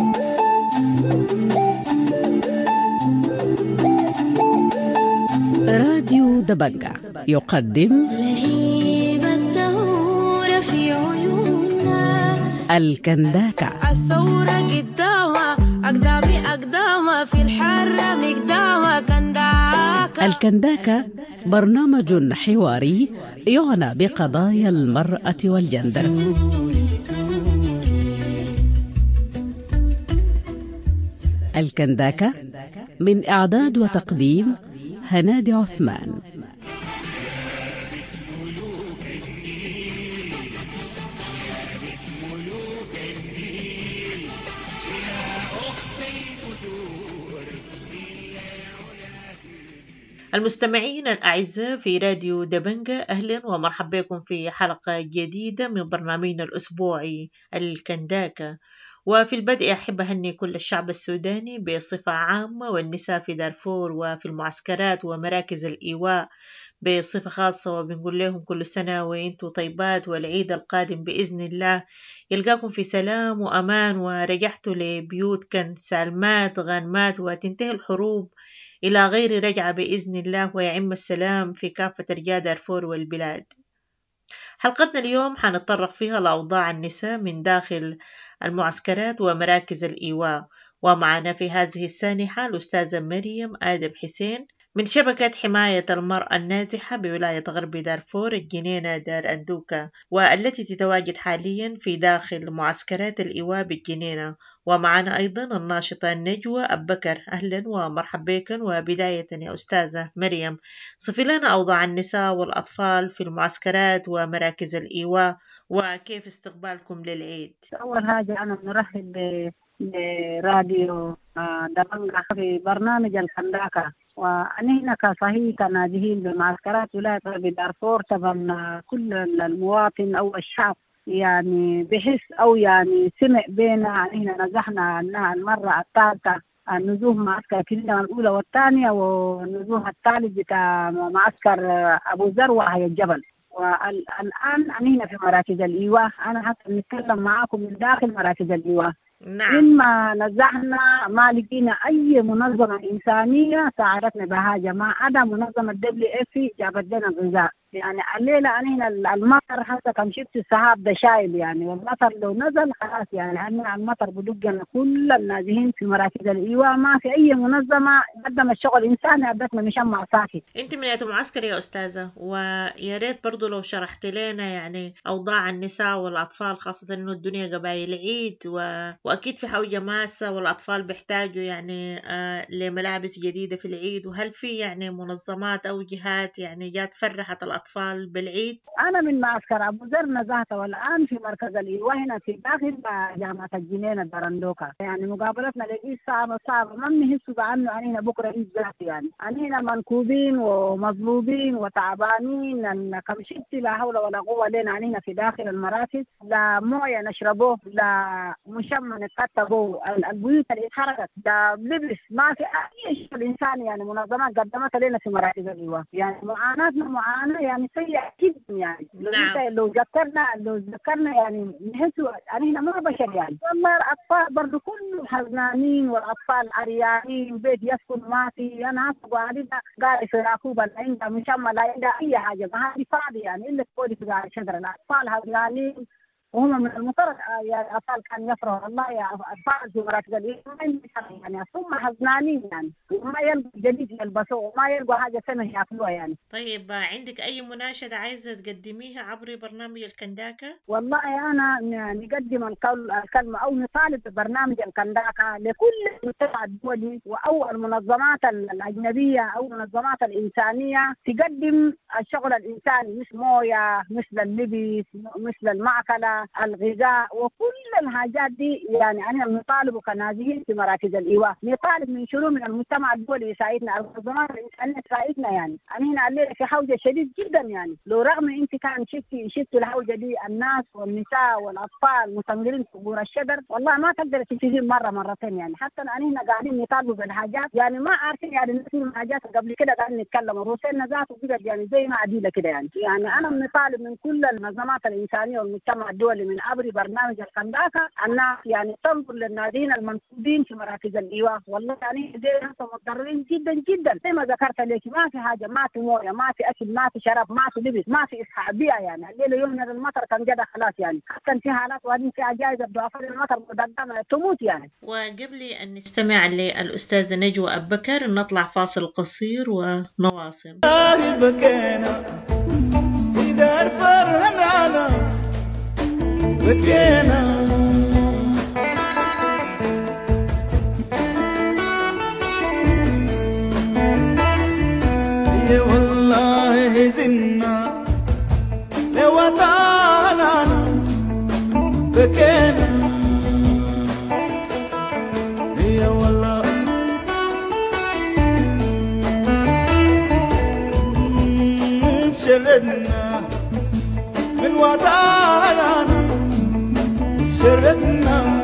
راديو دبنجة يقدم لهيب الثورة في عيوننا الكنداكة. الثورة قدامة أقدامة في الحرة مقدامة كنداكة. الكنداكة برنامج حواري يعنى بقضايا المرأة والجندر. الكنداكة من إعداد وتقديم هنادي عثمان. المستمعين الأعزاء في راديو دبنجة، أهلا ومرحبا بكم في حلقة جديدة من برنامجنا الأسبوعي الكنداكة. وفي البدء أحب أهني كل الشعب السوداني بصفة عامة، والنساء في دارفور وفي المعسكرات ومراكز الإيواء بصفة خاصة، وبنقول لهم كل سنة وإنتوا طيبات، والعيد القادم بإذن الله يلقاكم في سلام وأمان، ورجعتوا لبيوتكم سالمات غانمات، وتنتهي الحروب إلى غير رجعة بإذن الله، ويعم السلام في كافة أرجاء دارفور والبلاد. حلقتنا اليوم حنتطرق فيها لأوضاع النساء من داخل المعسكرات ومراكز الإيواء، ومعنا في هذه السانحة الأستاذة مريم آدم حسين من شبكة حماية المرأة النازحة بولاية غرب دارفور الجنينة دار أندوكا، والتي تتواجد حاليا في داخل معسكرات الإيواء بالجنينة. ومعنا أيضا الناشطة نجوى أبكر. أهلا ومرحبا بكم. وبداية يا أستاذة مريم، صفي لنا أوضاع النساء والأطفال في المعسكرات ومراكز الإيواء، وكيف استقبالكم للعيد. أول حاجة أنا نرحب براديو دبنجة في برنامج الكنداكة، ونحن كصحيح كناجحين بمعسكرات ولاية غرب دارفور. طبعا كل المواطن أو الشعب يعني بحس أو يعني سمع بينا. نحن نجحنا أنها المرة الثالثة النزوح معسكر كلنا الأولى والثانية، والنزوح الثالث بتاع معسكر أبو ذر وهي الجبل. والآن نحن في مراكز الإيواء. أنا حتى نتكلم معاكم من داخل مراكز الإيواء. نعم. إما نزحنا ما لقينا أي منظمة إنسانية ساعدتنا بهاجة، ما عدا منظمة WFP جابت لنا غذاء. يعني الليلة أنا هنا المطر حتى كان شفت السحاب ده شايل، يعني والمطر لو نزل خلاص يعني أنا المطر بدقنا كل النازحين في مراكز الإيواء. ما في أي منظمة قدمت شغل إنساني، أدتنا مشمع ساكت. أنت من معسكر يا أستاذة، ويا ريت برضو لو شرحت لنا يعني أوضاع النساء والأطفال، خاصة إنه الدنيا قبائل عيد وأكيد في حوجة ماسة، والأطفال بيحتاجوا يعني لملابس جديدة في العيد. وهل في يعني منظمات أو جهات يعني جات فرحت الأطفال بالعيد؟ أنا من معسكر أبو ذر نزهت، والآن في مركز الإيواء هنا في داخل جامعة الجنينة درندوكا. يعني مقابلتنا لقيت صعبة ما بنحس بأنه أنينا بكرة عيد ذاتي. يعني أنينا منكوبين ومظلوبين وتعبانين، أن كم شئت لا حول ولا قوة لنا. أنينا في داخل المراكز لا موية نشربوه، لا مشمع نتكتبوه، البيوت اللي اتحركت لا لبس، ما في أي شيء الإنسان يعني منظمات قدمتها لنا في مراكز الإيواء. يعني معاناتنا معاناة يعني سيئة جدا يعني. لو ذكرنا يعني نحس يعني هنا ما بشر يعني. والله الأطفال برضو كلهم حزنانين، والأطفال عريانين، بيت يسكن ما في. أنا قاعدة في راكوبة لا عندها مشمة لا عندها أي حاجة، ما هذه فاضي يعني إلا تقولي في قاعد شجرة. الأطفال حزنانين وهم من المفترض يعني الأطفال كانوا يفرحوا. والله يا أطفال في مراكز الإيمان يعني هم حزنانين يعني، وما يلقوا جديد يلبسوه وما يلقوا حاجة سنة يأكلوها يعني. طيب عندك أي مناشدة عايزة تقدميها عبر برنامج الكنداكة؟ والله أنا نقدم الكلمة أو نطالب ببرنامج الكنداكة لكل المجتمع الدولي أو المنظمات الأجنبية أو المنظمات الإنسانية تقدم الشغل الإنساني، مش موية، مثل اللبس، مثل المعكلة، الغذاء، وكل الحاجات دي. يعني أنا نطالب كنازحين في مراكز الإيواء، نطالب من شروع من المجتمع الدولي يساعدنا، المنظمات الإنسانية تساعدنا يعني. أنا هنا الليلة في حوجة شديد جدا يعني. لو رغم أنت كان شفت الحوجة دي الناس والنساء والأطفال متمرين في قبور الشجر، والله ما تقدر تشوفين مرتين يعني. حتى أنا هنا قاعدين نطالبوا بالحاجات يعني ما عارفين يعني نسمع حاجات قبل كده قاعدين نتكلم وروسلنا ذاته كده يعني زي ما عديلة كده يعني. أنا بنطالب من كل المنظمات الإنسانية والمجتمع الدولي من عبر برنامج الكنداكة الناس يعني تنظر للنازحين المنصوبين في مراكز الإيواء. والله يعني زي ناس مضطرين جدا جدا، زي ما ذكرت لك، ما في حاجة، ما في مويه، ما في أكل، ما في شراب، ما في لبس، ما في إسحاق بيئة يعني. الليلة يوم من المطر كان جدا خلاص يعني. كان في حالات وهذه فيها جائزة ضعفاء المطر قدامها تموت يعني. وقبل أن نستمع للأستاذة نجوى أبو بكر نطلع فاصل قصير ونواصل. بكينا في دار فرحنا بكينا يا والله زلنا لوطننا بكينا يا والله شردنا من وطننا شردنا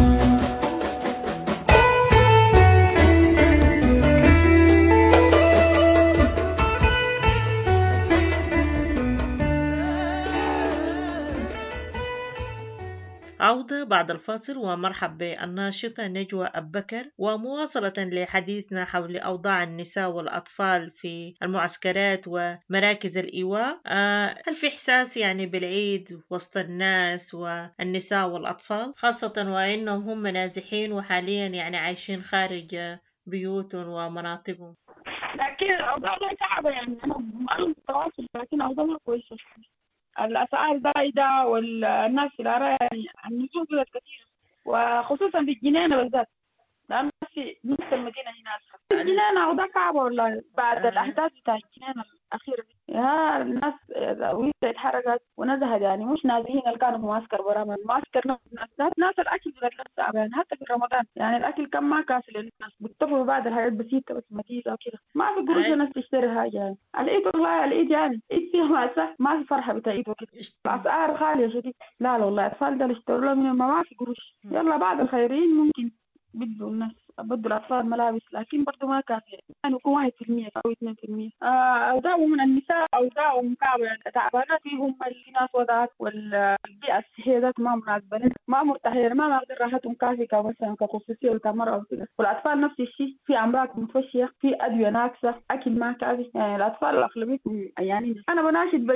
عودة بعد الفاصل ومرحب بالناشطة نجوى أبو بكر، ومواصلة لحديثنا حول أوضاع النساء والأطفال في المعسكرات ومراكز الإيواء. هل في إحساس يعني بالعيد وسط الناس والنساء والأطفال، خاصة وإنهم هم نازحين وحاليا يعني عايشين خارج بيوتهم ومناطقهم؟ لكن الأوضاع صعبة يعني. أنا ما التواصل لكن أوضاع كويسة. الأسعار زايدة والناس في العراء يعني النزول بلد كثير، وخصوصا في الجنينة بالذات، لأن في نص المدينة هنا الجنينة أوضاع صعبة والله بعد الأحداث بتاع الجنينة الأخيرة دي. يا الناس ويسا اتحركت ونزهت يعني. مش نازحين اللي كانوا في معسكر برا المعسكر، ناس الأكل بلد صعب يعني. حتى في رمضان يعني الأكل كم ما كافي للناس، بيتفقوا بعض الحاجات بسيطة بس متيزة وكده، ما في قروش الناس تشتري حاجة يعني. العيد والله العيد يعني عيد فيها مأساة، ما في فرحة بتاع عيد وكده، الأسعار غالية شديد. لا والله الأطفال ده اللي اشتروا لهم من ما في قروش. يلا بعض الخيرين ممكن بدوا الناس بدوا الأطفال ملابس، لكن برضو ما كافية يعني. يكون 1% أو 2%. أوضاعهم من النساء أوضاعهم كعبة يعني تعبانة فيهم. في ناس وضعت والبيئة الصحية ذات ما مناسبة، ما مرتاحين، ما مقدر راحتهم كافية كمثلا كخصوصية وكمرأة وكده. والأطفال نفس الشيء، في أمراض متفشية، في أدوية ناقصة، أكل ما كافي يعني. الأطفال الأغلبية يعني. أنا بناشد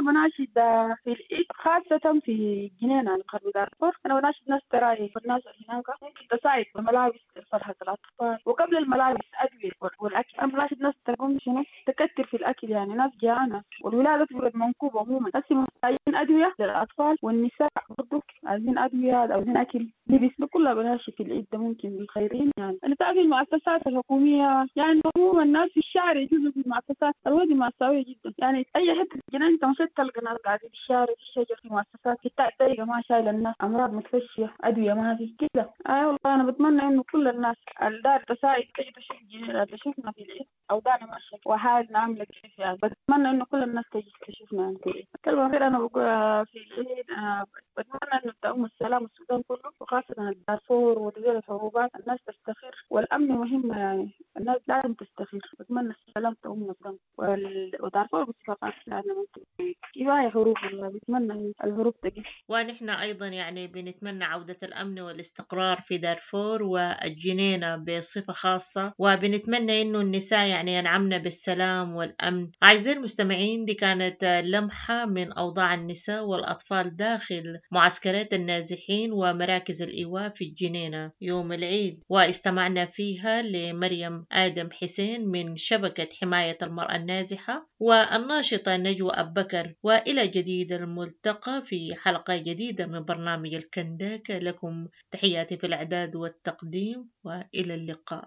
في العيد خاصة في الجنينة القرب دارفور. أنا بناشد ناس تراعي والناس اللي هناك ممكن تساعد بملابس لفرحة الأطفال، وقبل الملابس أدوية والأكل. أنا بناشد ناس تقوم شنو تكتر في الأكل يعني. ناس جيعانة والولادة تولد منكوب عموما، بس محتاجين أدوية للأطفال والنساء برضو عايزين أدوية، عايزين أكل، لبس. بكل بناشد في العيد ده ممكن بالخيرين يعني. أنا تعرف المؤسسات الحكومية يعني عموما الناس في الشارع يجوزوا في المؤسسات الوادي مأساوية جدا يعني. أي حتة جنان أنت مشيت تلقى ناس قاعدين في الشارع في الشجر في مؤسسات في الدقيقة ما شايلة الناس، أمراض متفشية، أدوية ما في كده. والله أنا بتمنى إنه كل الناس الدار تساعد تشوفنا في العيد أو دار ماشي وحال نعمل كيف يعني. بتمنى إنه كل الناس تجي تشوفنا يعني في العيد. كلمة غير أنا بقول في العيد بتمنى إنه تقوم السلام السودان كله وخاصة دارفور ودول الحروبات الناس تستخير والأمن مهم يعني الناس لازم تستخير. بتمنى السلام تقوم السودان ودارفور بصفة يعني ممكن كفاية حروب والله. بتمنى الحروب تجي. ونحن أيضا يعني بنتمنى عودة الأمن والاستقرار في دارفور والجنينة بصفة خاصة، وبنتمنى إنه النساء يعني ينعمن بالسلام والأمن. أعزائي المستمعين، دي كانت لمحة من أوضاع النساء والأطفال داخل معسكرات النازحين ومراكز الإيواء في الجنينة يوم العيد، واستمعنا فيها لمريم آدم حسين من شبكة حماية المرأة النازحة والناشطة نجوى أبكر. وإلى جديد الملتقى في حلقة جديدة من برنامج الكنداكة. لكم تحياتي في الإعداد والتقديم، وإلى اللقاء.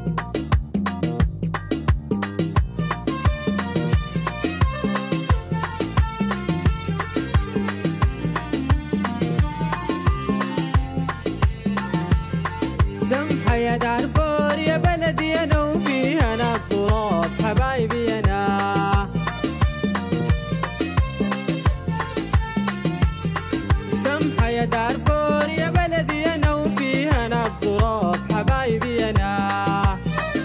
سمحة يا دارفور يا بلدي أنا وفيها أنا التراب حبايبي أنا. سمحة يا دارفور يا بلدي أنا وفيها أنا التراب حبايبي أنا.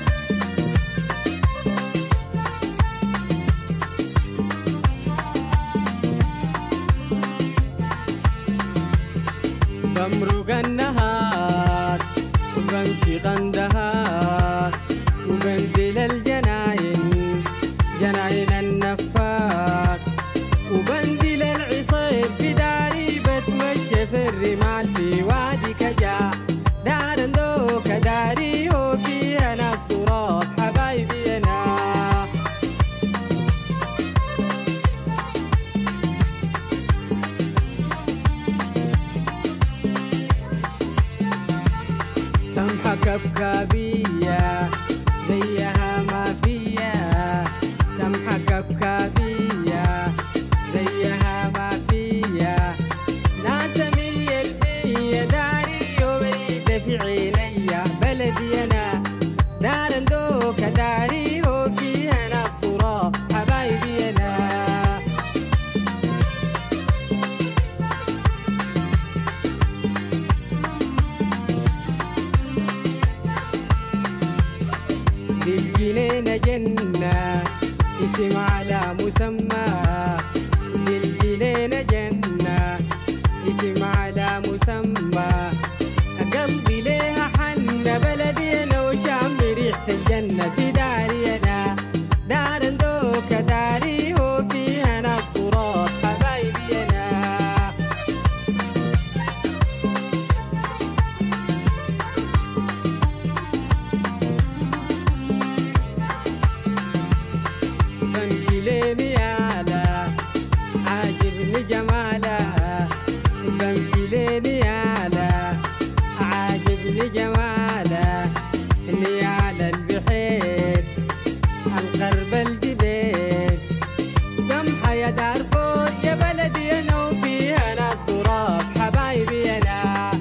بمرق النهار وبمشي غندهار وبنزل الجناين جناين النفاق وبنزل العصير في داري بتمشى في الرمال في وادي كجا دار ندوك داري هو فيها انا التراب حبايبي انا. سمحة كبكبية زيها ما فيها. سمحة كبكبية زيها ما فيها. ناس 100% داري وبريدة في عينيا بلدي أنا دار ندوك داري هو فيها أنا التراب حبايبي أنا. بالجنينة جنة اسم على مسمى. بالجنينة جنة اسم على مسمى. قلبي ليها حن بلدي أنا وشام ريحة الجنة في داري أنا دار ندوك داري هو فيها أنا التراب حبايبي أنا. بمشي لميالة عاجبني جمالها. بمشي لميالة عاجبني جمالها. نيالة البحير القرب الجبيل. سمحة يا دارفور يا بلدي أنا وفيها أنا التراب حبايبي أنا.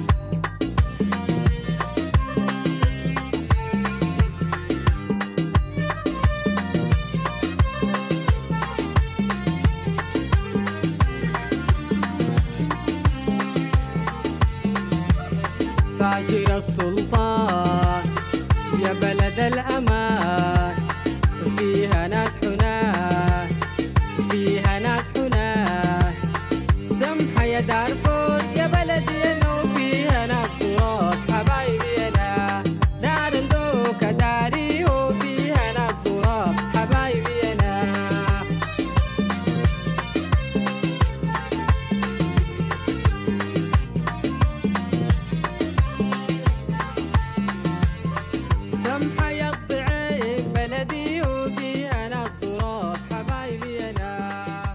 فاشر السلطان يا بلد الأمان. فيها ناس حنان فيها ناس حنان. سمحة يا دارفور يا بلدي أنا وفيها ناس تراب حبايبي أنا دار ندوك داري وفيها ناس تراب حبايبي أنا. سمحة يا الضعيف بلدي وفيها أنا التراب حبايبي أنا.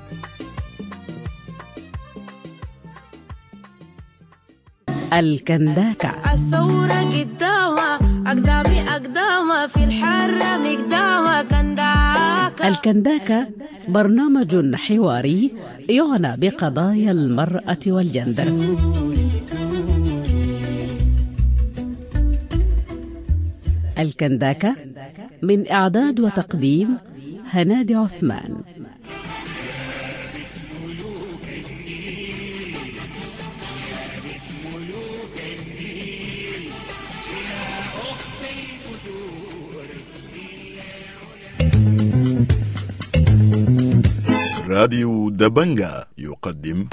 الكنداكة. الثورة قدامها أقدامها في الحرة مقدامها كنداكة. الكنداكة برنامج حواري يعنى بقضايا المرأة والجندر. الكنداكة، من إعداد وتقديم هنادي عثمان. راديو دبنجا يقدم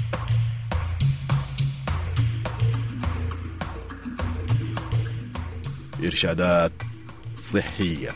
إرشادات صحية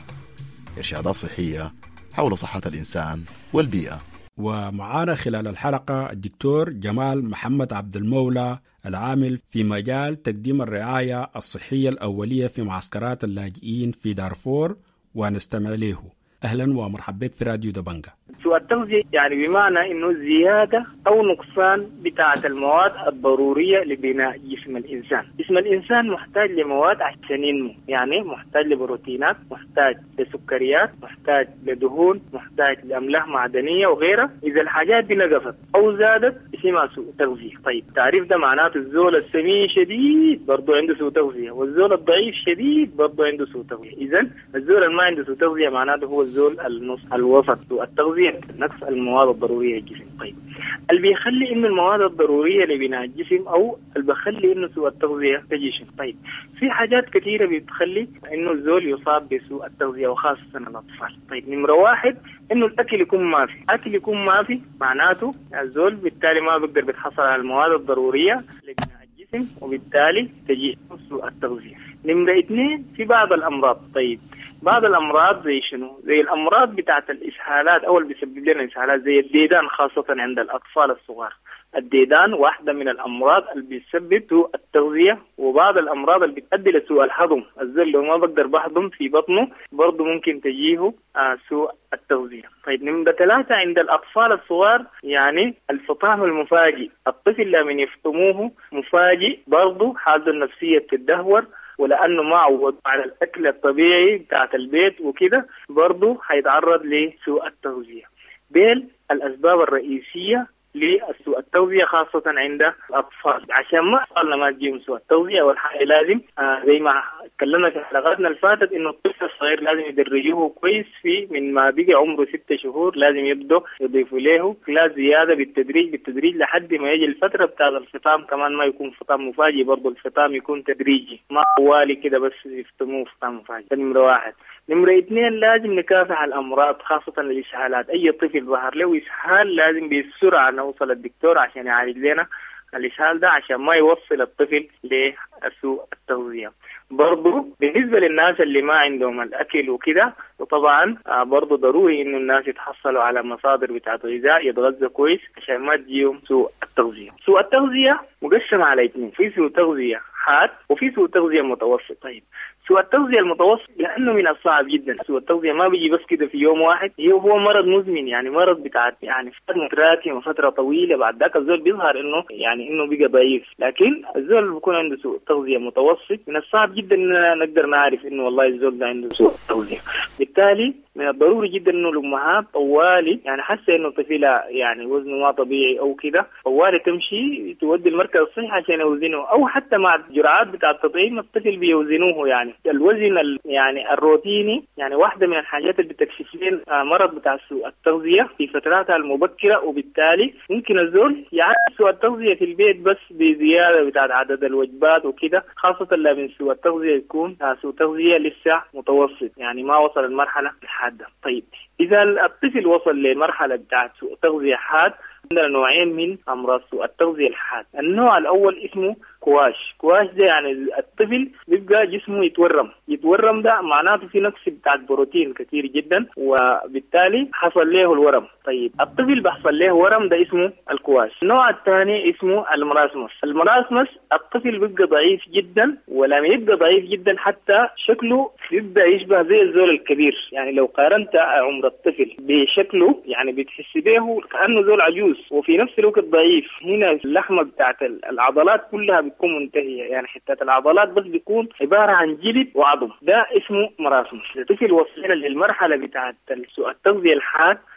حول صحة الإنسان والبيئة. ومعانا خلال الحلقة الدكتور جمال محمد عبد المولى، العامل في مجال تقديم الرعاية الصحية الأولية في معسكرات اللاجئين في دارفور، ونستمع له. أهلا ومرحبا بك في راديو دبنجا. سوء التغذية يعني بمعنى إنه زيادة أو نقصان بتاعة المواد الضرورية لبناء جسم الإنسان. جسم الإنسان محتاج لمواد عشان ينمو، يعني محتاج لبروتينات، محتاج لسكريات، محتاج لدهون، محتاج لأملاح معدنية وغيرها. إذا الحاجات دي نقصت أو زادت اسمها سوء تغذية. طيب التعريف ده معناته الزول السمين شديد برضو عنده سوء تغذية، والزول الضعيف شديد برضو عنده سوء تغذية. إذن الزول اللي ما عنده سوء تغذية معناته هو الزول النص الوسط. سوء التغذية نقص المواد الضرورية للجسم. طيب اللي بيخلي إنه المواد الضرورية لبناء الجسم أو اللي بيخلي إنه سوء التغذية تجيش. طيب في حاجات كثيرة بتخلي إنه الزول يصاب بسوء التغذية وخاصة الأطفال. طيب نمرة واحد إنه الأكل يكون ما في. أكل يكون ما في معناته الزول بالتالي ما بيقدر بيتحصل على المواد الضرورية لبناء الجسم، وبالتالي تجي سوء التغذية. نمرة اثنين في بعض الأمراض. طيب بعض الأمراض زي شنو؟ زي الأمراض بتاعت الإسهالات أو اللي بيسبب لنا إسهالات زي الديدان، خاصة عند الأطفال الصغار. الديدان واحدة من الأمراض اللي بتسبب سوء التغذية، وبعض الأمراض اللي بتؤدي لسوء الهضم. الزول لو ما بقدر بهضم في بطنه برضه ممكن تجيه سوء التغذية. طيب نمرة ثلاثة عند الأطفال الصغار يعني الفطام المفاجئ. الطفل لما يفطموه مفاجئ برضه حالته النفسية تتدهور، ولأنه ما عود على الأكل الطبيعي بتاعت البيت وكده برضه هيتعرض لسوء التغذية. بين الأسباب الرئيسية لسوء التغذية خاصة عند الأطفال. عشان ما أطفالنا ما تجيهم سوء التغذية، والحاجة لازم زي ما تكلمنا في حلقاتنا اللي فاتت إنه الطفل الصغير لازم يدرجوه كويس في من ما بقى عمره 6 شهور، لازم يبدأ يضيفوا له كلاس زيادة بالتدريج لحد ما يجي الفترة بتاعت الفطام. كمان ما يكون فطام مفاجئ، برضه الفطام يكون تدريجي، ما طوالي كده بس يفتموه فطام مفاجئ. نمرة واحد. نمرة اثنين لازم نكافح الأمراض خاصة الإسهالات. أي طفل ظهر له إسهال لازم بسرعة نوصل الدكتور عشان يعالج لنا الإسهال ده عشان ما يوصل الطفل لسوء التغذية. برضو بالنسبة للناس اللي ما عندهم الأكل وكده، وطبعا برضو ضروري إنه الناس يتحصلوا على مصادر بتاعت غذاء يتغذى كويس عشان ما تجيهم سوء التغذية. سوء التغذية مقسم على اثنين، في سوء تغذية حاد وفي سوء تغذية متوسط. طيب سوء التغذية المتوسط لأنه من الصعب جدا. سوء التغذية ما بيجي بس كده في يوم واحد، هو مرض مزمن، يعني مرض بتاعت يعني فترة متراكمة فترة طويلة. بعد ذاك الزول بيظهر إنه يعني إنه بيجي ضعيف. لكن الزول بيكون عنده سوء تغذية متوسط من الصعب جدا إن نقدر نعرف إنه والله الزول ده عنده سوء تغذية. بالتالي من الضروري جدا إنه الأمهات طوالي يعني حاسة إنه طفلة يعني وزنه ما طبيعي أو كده، طوالي تمشي تودي المركز الصحي عشان يوزنه، أو حتى مع الجرعات بتاع التطعيم الطفل بيوزنوه. يعني الوزن يعني الروتيني يعني واحدة من الحاجات اللي بتكشف لنا مرض بتاع سوء التغذية في فتراتها المبكرة، وبالتالي ممكن الزول يعالج سوء التغذية في البيت بس بزيادة بتاع عدد الوجبات وكده، خاصة لما سوء التغذية يكون سوء تغذية لسه متوسط يعني ما وصل المرحلة الحادة. طيب إذا الطفل وصل لمرحلة بتاعت سوء تغذية حاد، عندنا نوعين من أمراض سوء التغذية الحاد. النوع الأول اسمه كواش ده يعني الطفل بيبقى جسمه يتورم ده معناته في نقص بتاع البروتين كثير جدا، وبالتالي حصل له الورم. طيب الطفل بيحصل له ورم ده اسمه الكواش. النوع الثاني اسمه المراسمس الطفل بيبقى ضعيف جدا، ولما يبقى ضعيف جدا حتى شكله يبدأ يشبه زي الزول الكبير. يعني لو قارنت عمر الطفل بشكله يعني بتحس به كأنه زول عجوز، وفي نفس الوقت ضعيف. هنا اللحمة بتاعت العضلات كلها بتكون منتهية، يعني حتى العضلات بس بيكون عبارة عن جلد وعظم. ده اسمه مراسمس. الطفل وصلنا للمرحلة بتاعت سوء التغذية الحاد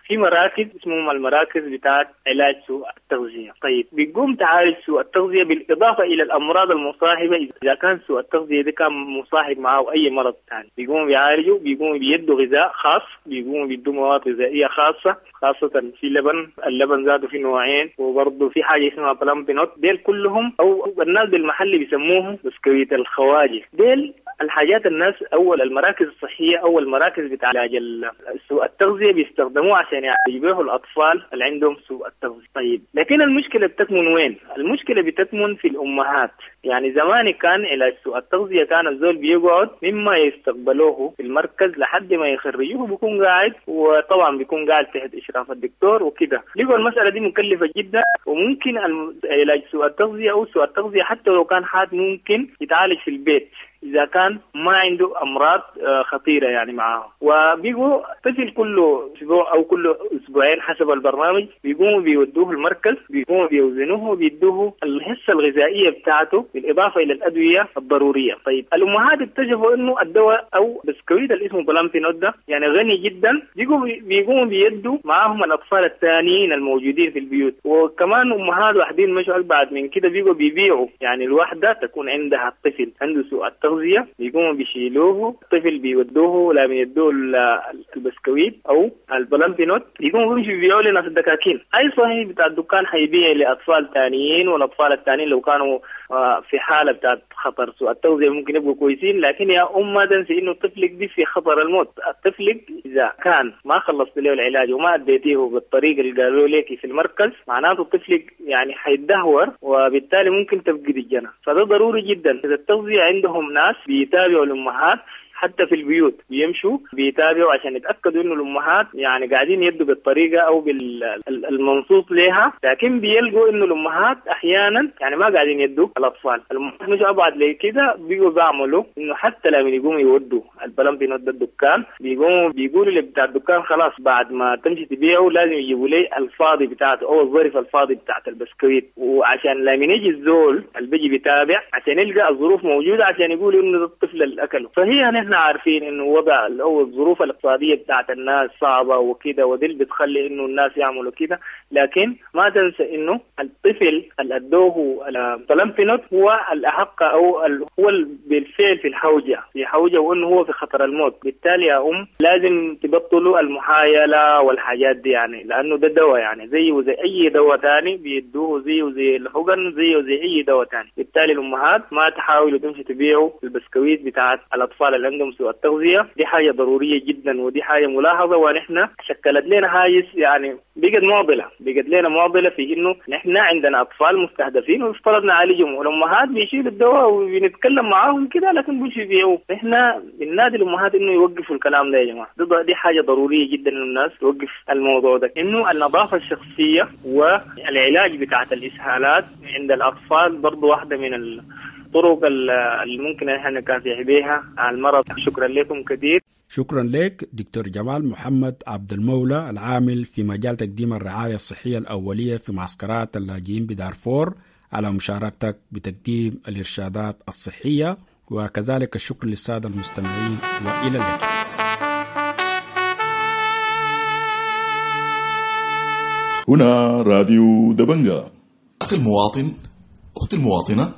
في مراكز اسمهم المراكز بتاعت علاج سوء التغذية. طيب بيقوم تعالج سوء التغذية بالإضافة إلى الأمراض المصاحبة. إذا كان سوء التغذية ده كان مصاحب معه أي مرض ثاني بيقوموا بيعالجوا، بيقوموا بيدوا غذاء خاص، بيقوموا بيدوا مواد غذائية خاصة في اللبن ذاته في نوعين، وبرضه في حاجة اسمها بلامبينوت. ديل كلهم أو الناس بالمحل بيسموهم بسكويت الخواجة. ديل الحاجات الناس أول المراكز الصحية أو المراكز بتاع علاج سوء التغذية بيستخدموه عشان يعالجوا الأطفال اللي عندهم سوء التغذية. طيب لكن المشكلة بتكمن وين؟ المشكلة بتكمن في الأمهات. يعني زمان كان علاج سوء التغذية كان الزول بيقعد مما يستقبلوه في المركز لحد ما يخرجوه بيكون قاعد، وطبعا بيكون قاعد تحت إشراف الدكتور وكده. لقوا المسألة دي مكلفة جدا، وممكن علاج سوء التغذية أو سوء التغذية حتى لو كان حاد ممكن يتعالج في البيت إذا كان ما عنده أمراض خطيرة يعني معاه. وبيقوا طفل كل أسبوع أو كل أسبوعين حسب البرنامج بيقوموا بيودوه المركز، بيقوموا بيوزنوه وبيدوه الحصة الغذائية بتاعته بالإضافة إلى الأدوية الضرورية. طيب الأمهات اكتشفوا إنه الدواء أو بسكويت اللي اسمه بلامبينوت ده يعني غني جدا، بيقوموا بيدوا معاهم الأطفال الثانيين الموجودين في البيوت. وكمان أمهات واحدين مش أبعد من كده بيقوا بيبيعوا، يعني الواحدة تكون عندها الطفل عنده سوء التغذية بيقوموا بيشيلوه، الطفل بيودوه لا يدوه البسكويت او البلامبينوت، بيقوموا بيمشوا بيبيعوا لنا في الدكاكين. اي صحيح بتاع الدكان حيبيع لاطفال ثانيين، والاطفال الثانيين لو كانوا في حاله بتاعت خطر سوء التغذية ممكن يبقوا كويسين. لكن يا ما تنسي انه طفلك دي في خطر الموت. طفلك اذا كان ما خلصت له العلاج وما اديتيه بالطريقه اللي قالوا لك في المركز، معناته طفلك يعني حيتدهور وبالتالي ممكن تفقد الجنة. فده ضروري جدا. اذا التغذية عندهم ناس بيتابعوا الأمهات حتى في البيوت، بيمشوا بيتابعوا عشان يتأكدوا إنه الأمهات يعني قاعدين يدوا بالطريقة أو بالمنصوص لها. لكن بيلقوا إنه الأمهات أحيانا يعني ما قاعدين يدوا الأطفال. الأمهات مش أبعد لي كده بيقوا بيعملوا إنه حتى لما يقوموا يودوا البلامبينوت ده الدكان بيقولوا لبتاع الدكان خلاص بعد ما تمشي تبيعه لازم يجيبوا لي الفاضي بتاعته أو الظرف الفاضي بتاعت البسكويت، وعشان لما يجي الزول اللي بيجي بيتابع عشان يلقى الظروف موجودة عشان يقولوا إنه ده الطفل اللي أكله. فهي احنا عارفين انه وضع او الظروف الاقتصاديه بتاعت الناس صعبه وكده، ودي اللي بتخلي انه الناس يعملوا كده. لكن ما تنسى انه الطفل اللي ادوه البلامبينوت هو الاحق او هو بالفعل في حوجه وانه هو في خطر الموت. بالتالي يا لازم تبطلوا المحايله والحاجات دي، يعني لانه ده دواء يعني زيه زي اي دواء ثاني بيدوه، زي الحقن زي اي دواء ثاني. بالتالي الامهات ما تحاولوا تمشي تبيعوا البسكويت بتاعت الاطفال اللي عندهم سوء التغذية. دي حاجة ضرورية جدا ودي حاجة ملاحظة، ونحن شكلت لنا هاجس يعني بقت لنا معضلة في انه نحن عندنا اطفال مستهدفين ويفترض نعالجهم، والامهات بيشيلوا الدواء وبنتكلم معاهم كده لكن مش بيبيعوه. احنا بننادي الامهات انه يوقفوا الكلام ده يا جماعة. دي حاجة ضرورية جدا انه الناس توقف الموضوع ده. انه النظافة الشخصية والعلاج بتاعت الاسهالات عند الاطفال برضو واحدة من الطرق اللي ممكن احنا نكافح بها على المرض. شكرا لكم كثير. شكرا لك دكتور جمال محمد عبد المولى، العامل في مجال تقديم الرعاية الصحية الأولية في معسكرات اللاجئين بدارفور، على مشاركتك بتقديم الإرشادات الصحية. وكذلك الشكر للسادة المستمعين، وإلى اللقاء. هنا راديو دبنجة. أخي المواطن، أختي المواطنة،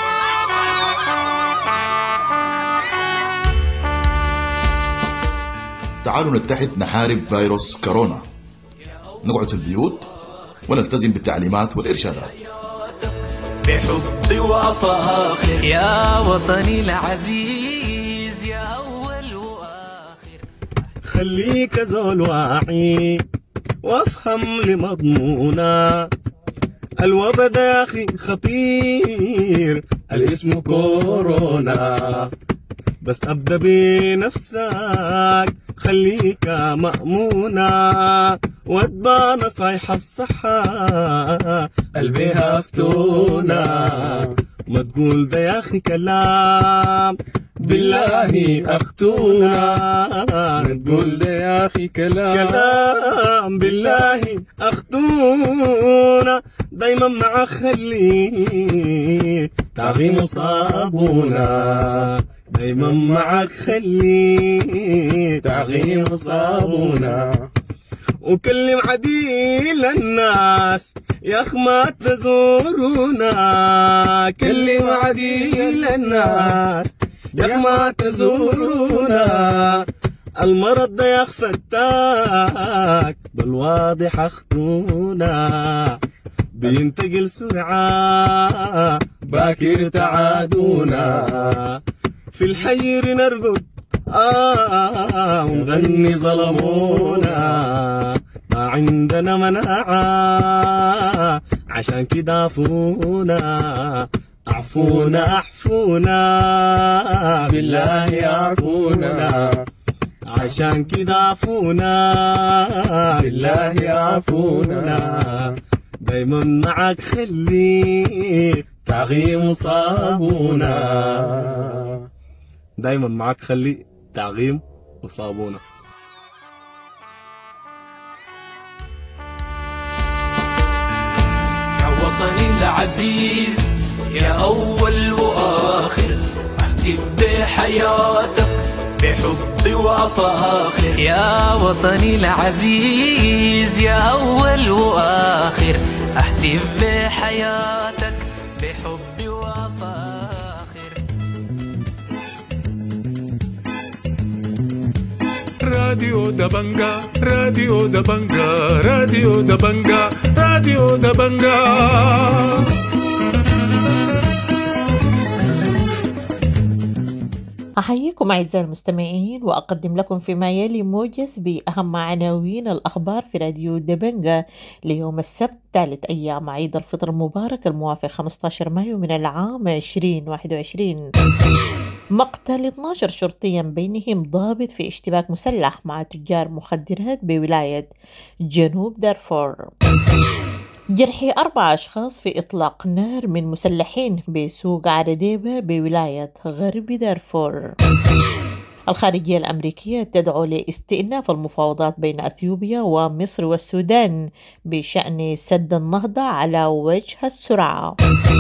تعالوا نتحد نحارب فيروس كورونا. نقعد في البيوت ونلتزم بالتعليمات والإرشادات. بحب وفاخر يا وطني العزيز، يا أول وآخر. خليك زول واعي وافهم لمضمونا. الوبا ده يا أخي خطير، الاسم كورونا. بس أبدأ بنفسك، خليك مأمونة، واتبع نصايح الصحة قلبيها فتونة. ما تقول ده يا أخي كلام بالله أختونا. تقول ده يا أخي كلام بالله أختونا. دايما مع خلي تعظيم صابونا. دايما معك خلي تعظيم صابونا. وكلم عديل الناس يا أخ ما تزورونا. كلم عديل الناس يا أخ ما تزورونا. المرض ده يا أخ فتاك بالواضح أخطونا. بينتقل سرعة باكر تعادونا. في الحير نرقد ونغني ظلمونا. ما عندنا مناعة عشان كده عفونا. عفونا أحفونا بالله عفونا. عشان كده عفونا بالله عفونا. دايما معك خليك تعغيم صابونا. دايما معك خلي تعغيم وصابونا. يا وطني العزيز يا أول وآخر أهتف بحياتك بحب وأفاخر. يا وطني العزيز يا أول وآخر أهتف بحياتك بحب وأفاخر. راديو دبنجا راديو دبنجا راديو دبنجا راديو دبنجا. أحييكم أعزائي المستمعين وأقدم لكم فيما يلي موجز بأهم عناوين الأخبار في راديو دبنجا ليوم السبت ثالث أيام عيد الفطر المبارك الموافق 15 مايو من العام 2021. مقتل 12 شرطيا بينهم ضابط في اشتباك مسلح مع تجار مخدرات بولاية جنوب دارفور. جرح 4 أشخاص في إطلاق نار من مسلحين بسوق عرديبة بولاية غرب دارفور. الخارجية الأمريكية تدعو لاستئناف المفاوضات بين أثيوبيا ومصر والسودان بشأن سد النهضة على وجه السرعة.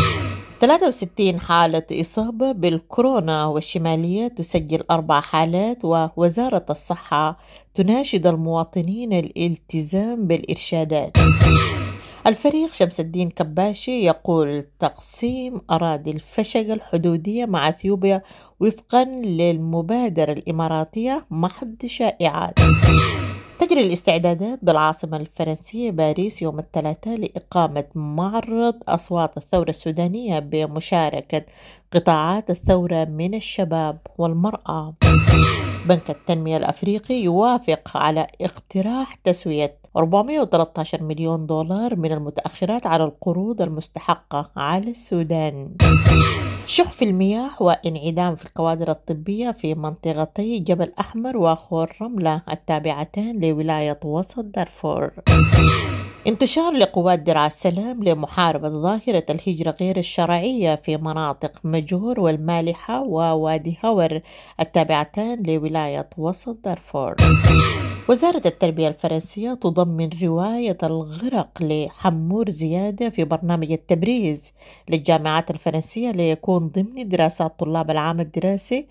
63 حالة إصابة بالكورونا، والشمالية تسجل 4 حالات، ووزارة الصحة تناشد المواطنين الالتزام بالإرشادات. الفريق شمس الدين كباشي يقول تقسيم أراضي الفشق الحدودية مع أثيوبيا وفقا للمبادرة الإماراتية محض شائعات. تجري الاستعدادات بالعاصمة الفرنسية باريس يوم الثلاثاء لإقامة معرض أصوات الثورة السودانية بمشاركة قطاعات الثورة من الشباب والمرأة. بنك التنمية الأفريقي يوافق على اقتراح تسوية 413 مليون دولار من المتأخرات على القروض المستحقة على السودان. شح في المياه وانعدام في الكوادر الطبية في منطقتي جبل أحمر وخور رملة التابعتان لولاية وسط دارفور. انتشار لقوات درع السلام لمحاربة ظاهرة الهجرة غير الشرعية في مناطق مجور والمالحة ووادي هور التابعتان لولاية وسط دارفور. وزارة التربية الفرنسية تضمن رواية الغرق لحمور زيادة في برنامج التبريز للجامعات الفرنسية ليكون ضمن دراسات طلاب العام الدراسي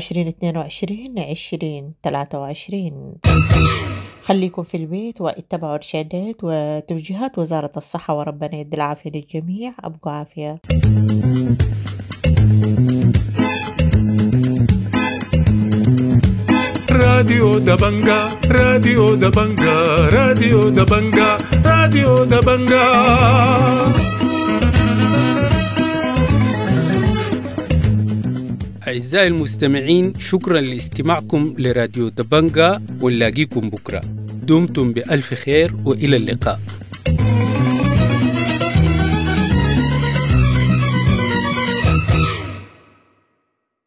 2022-2023. خليكم في البيت واتبعوا إرشادات وتوجيهات وزارة الصحة، وربنا يدي العافية للجميع. أبقوا عافية. راديو دبنجا راديو دبنجا راديو دبنجا راديو دبنجا. أعزائي المستمعين، شكرا لاستماعكم لراديو دبنجا، ونلاقيكم بكرة. دمتم بألف خير وإلى اللقاء.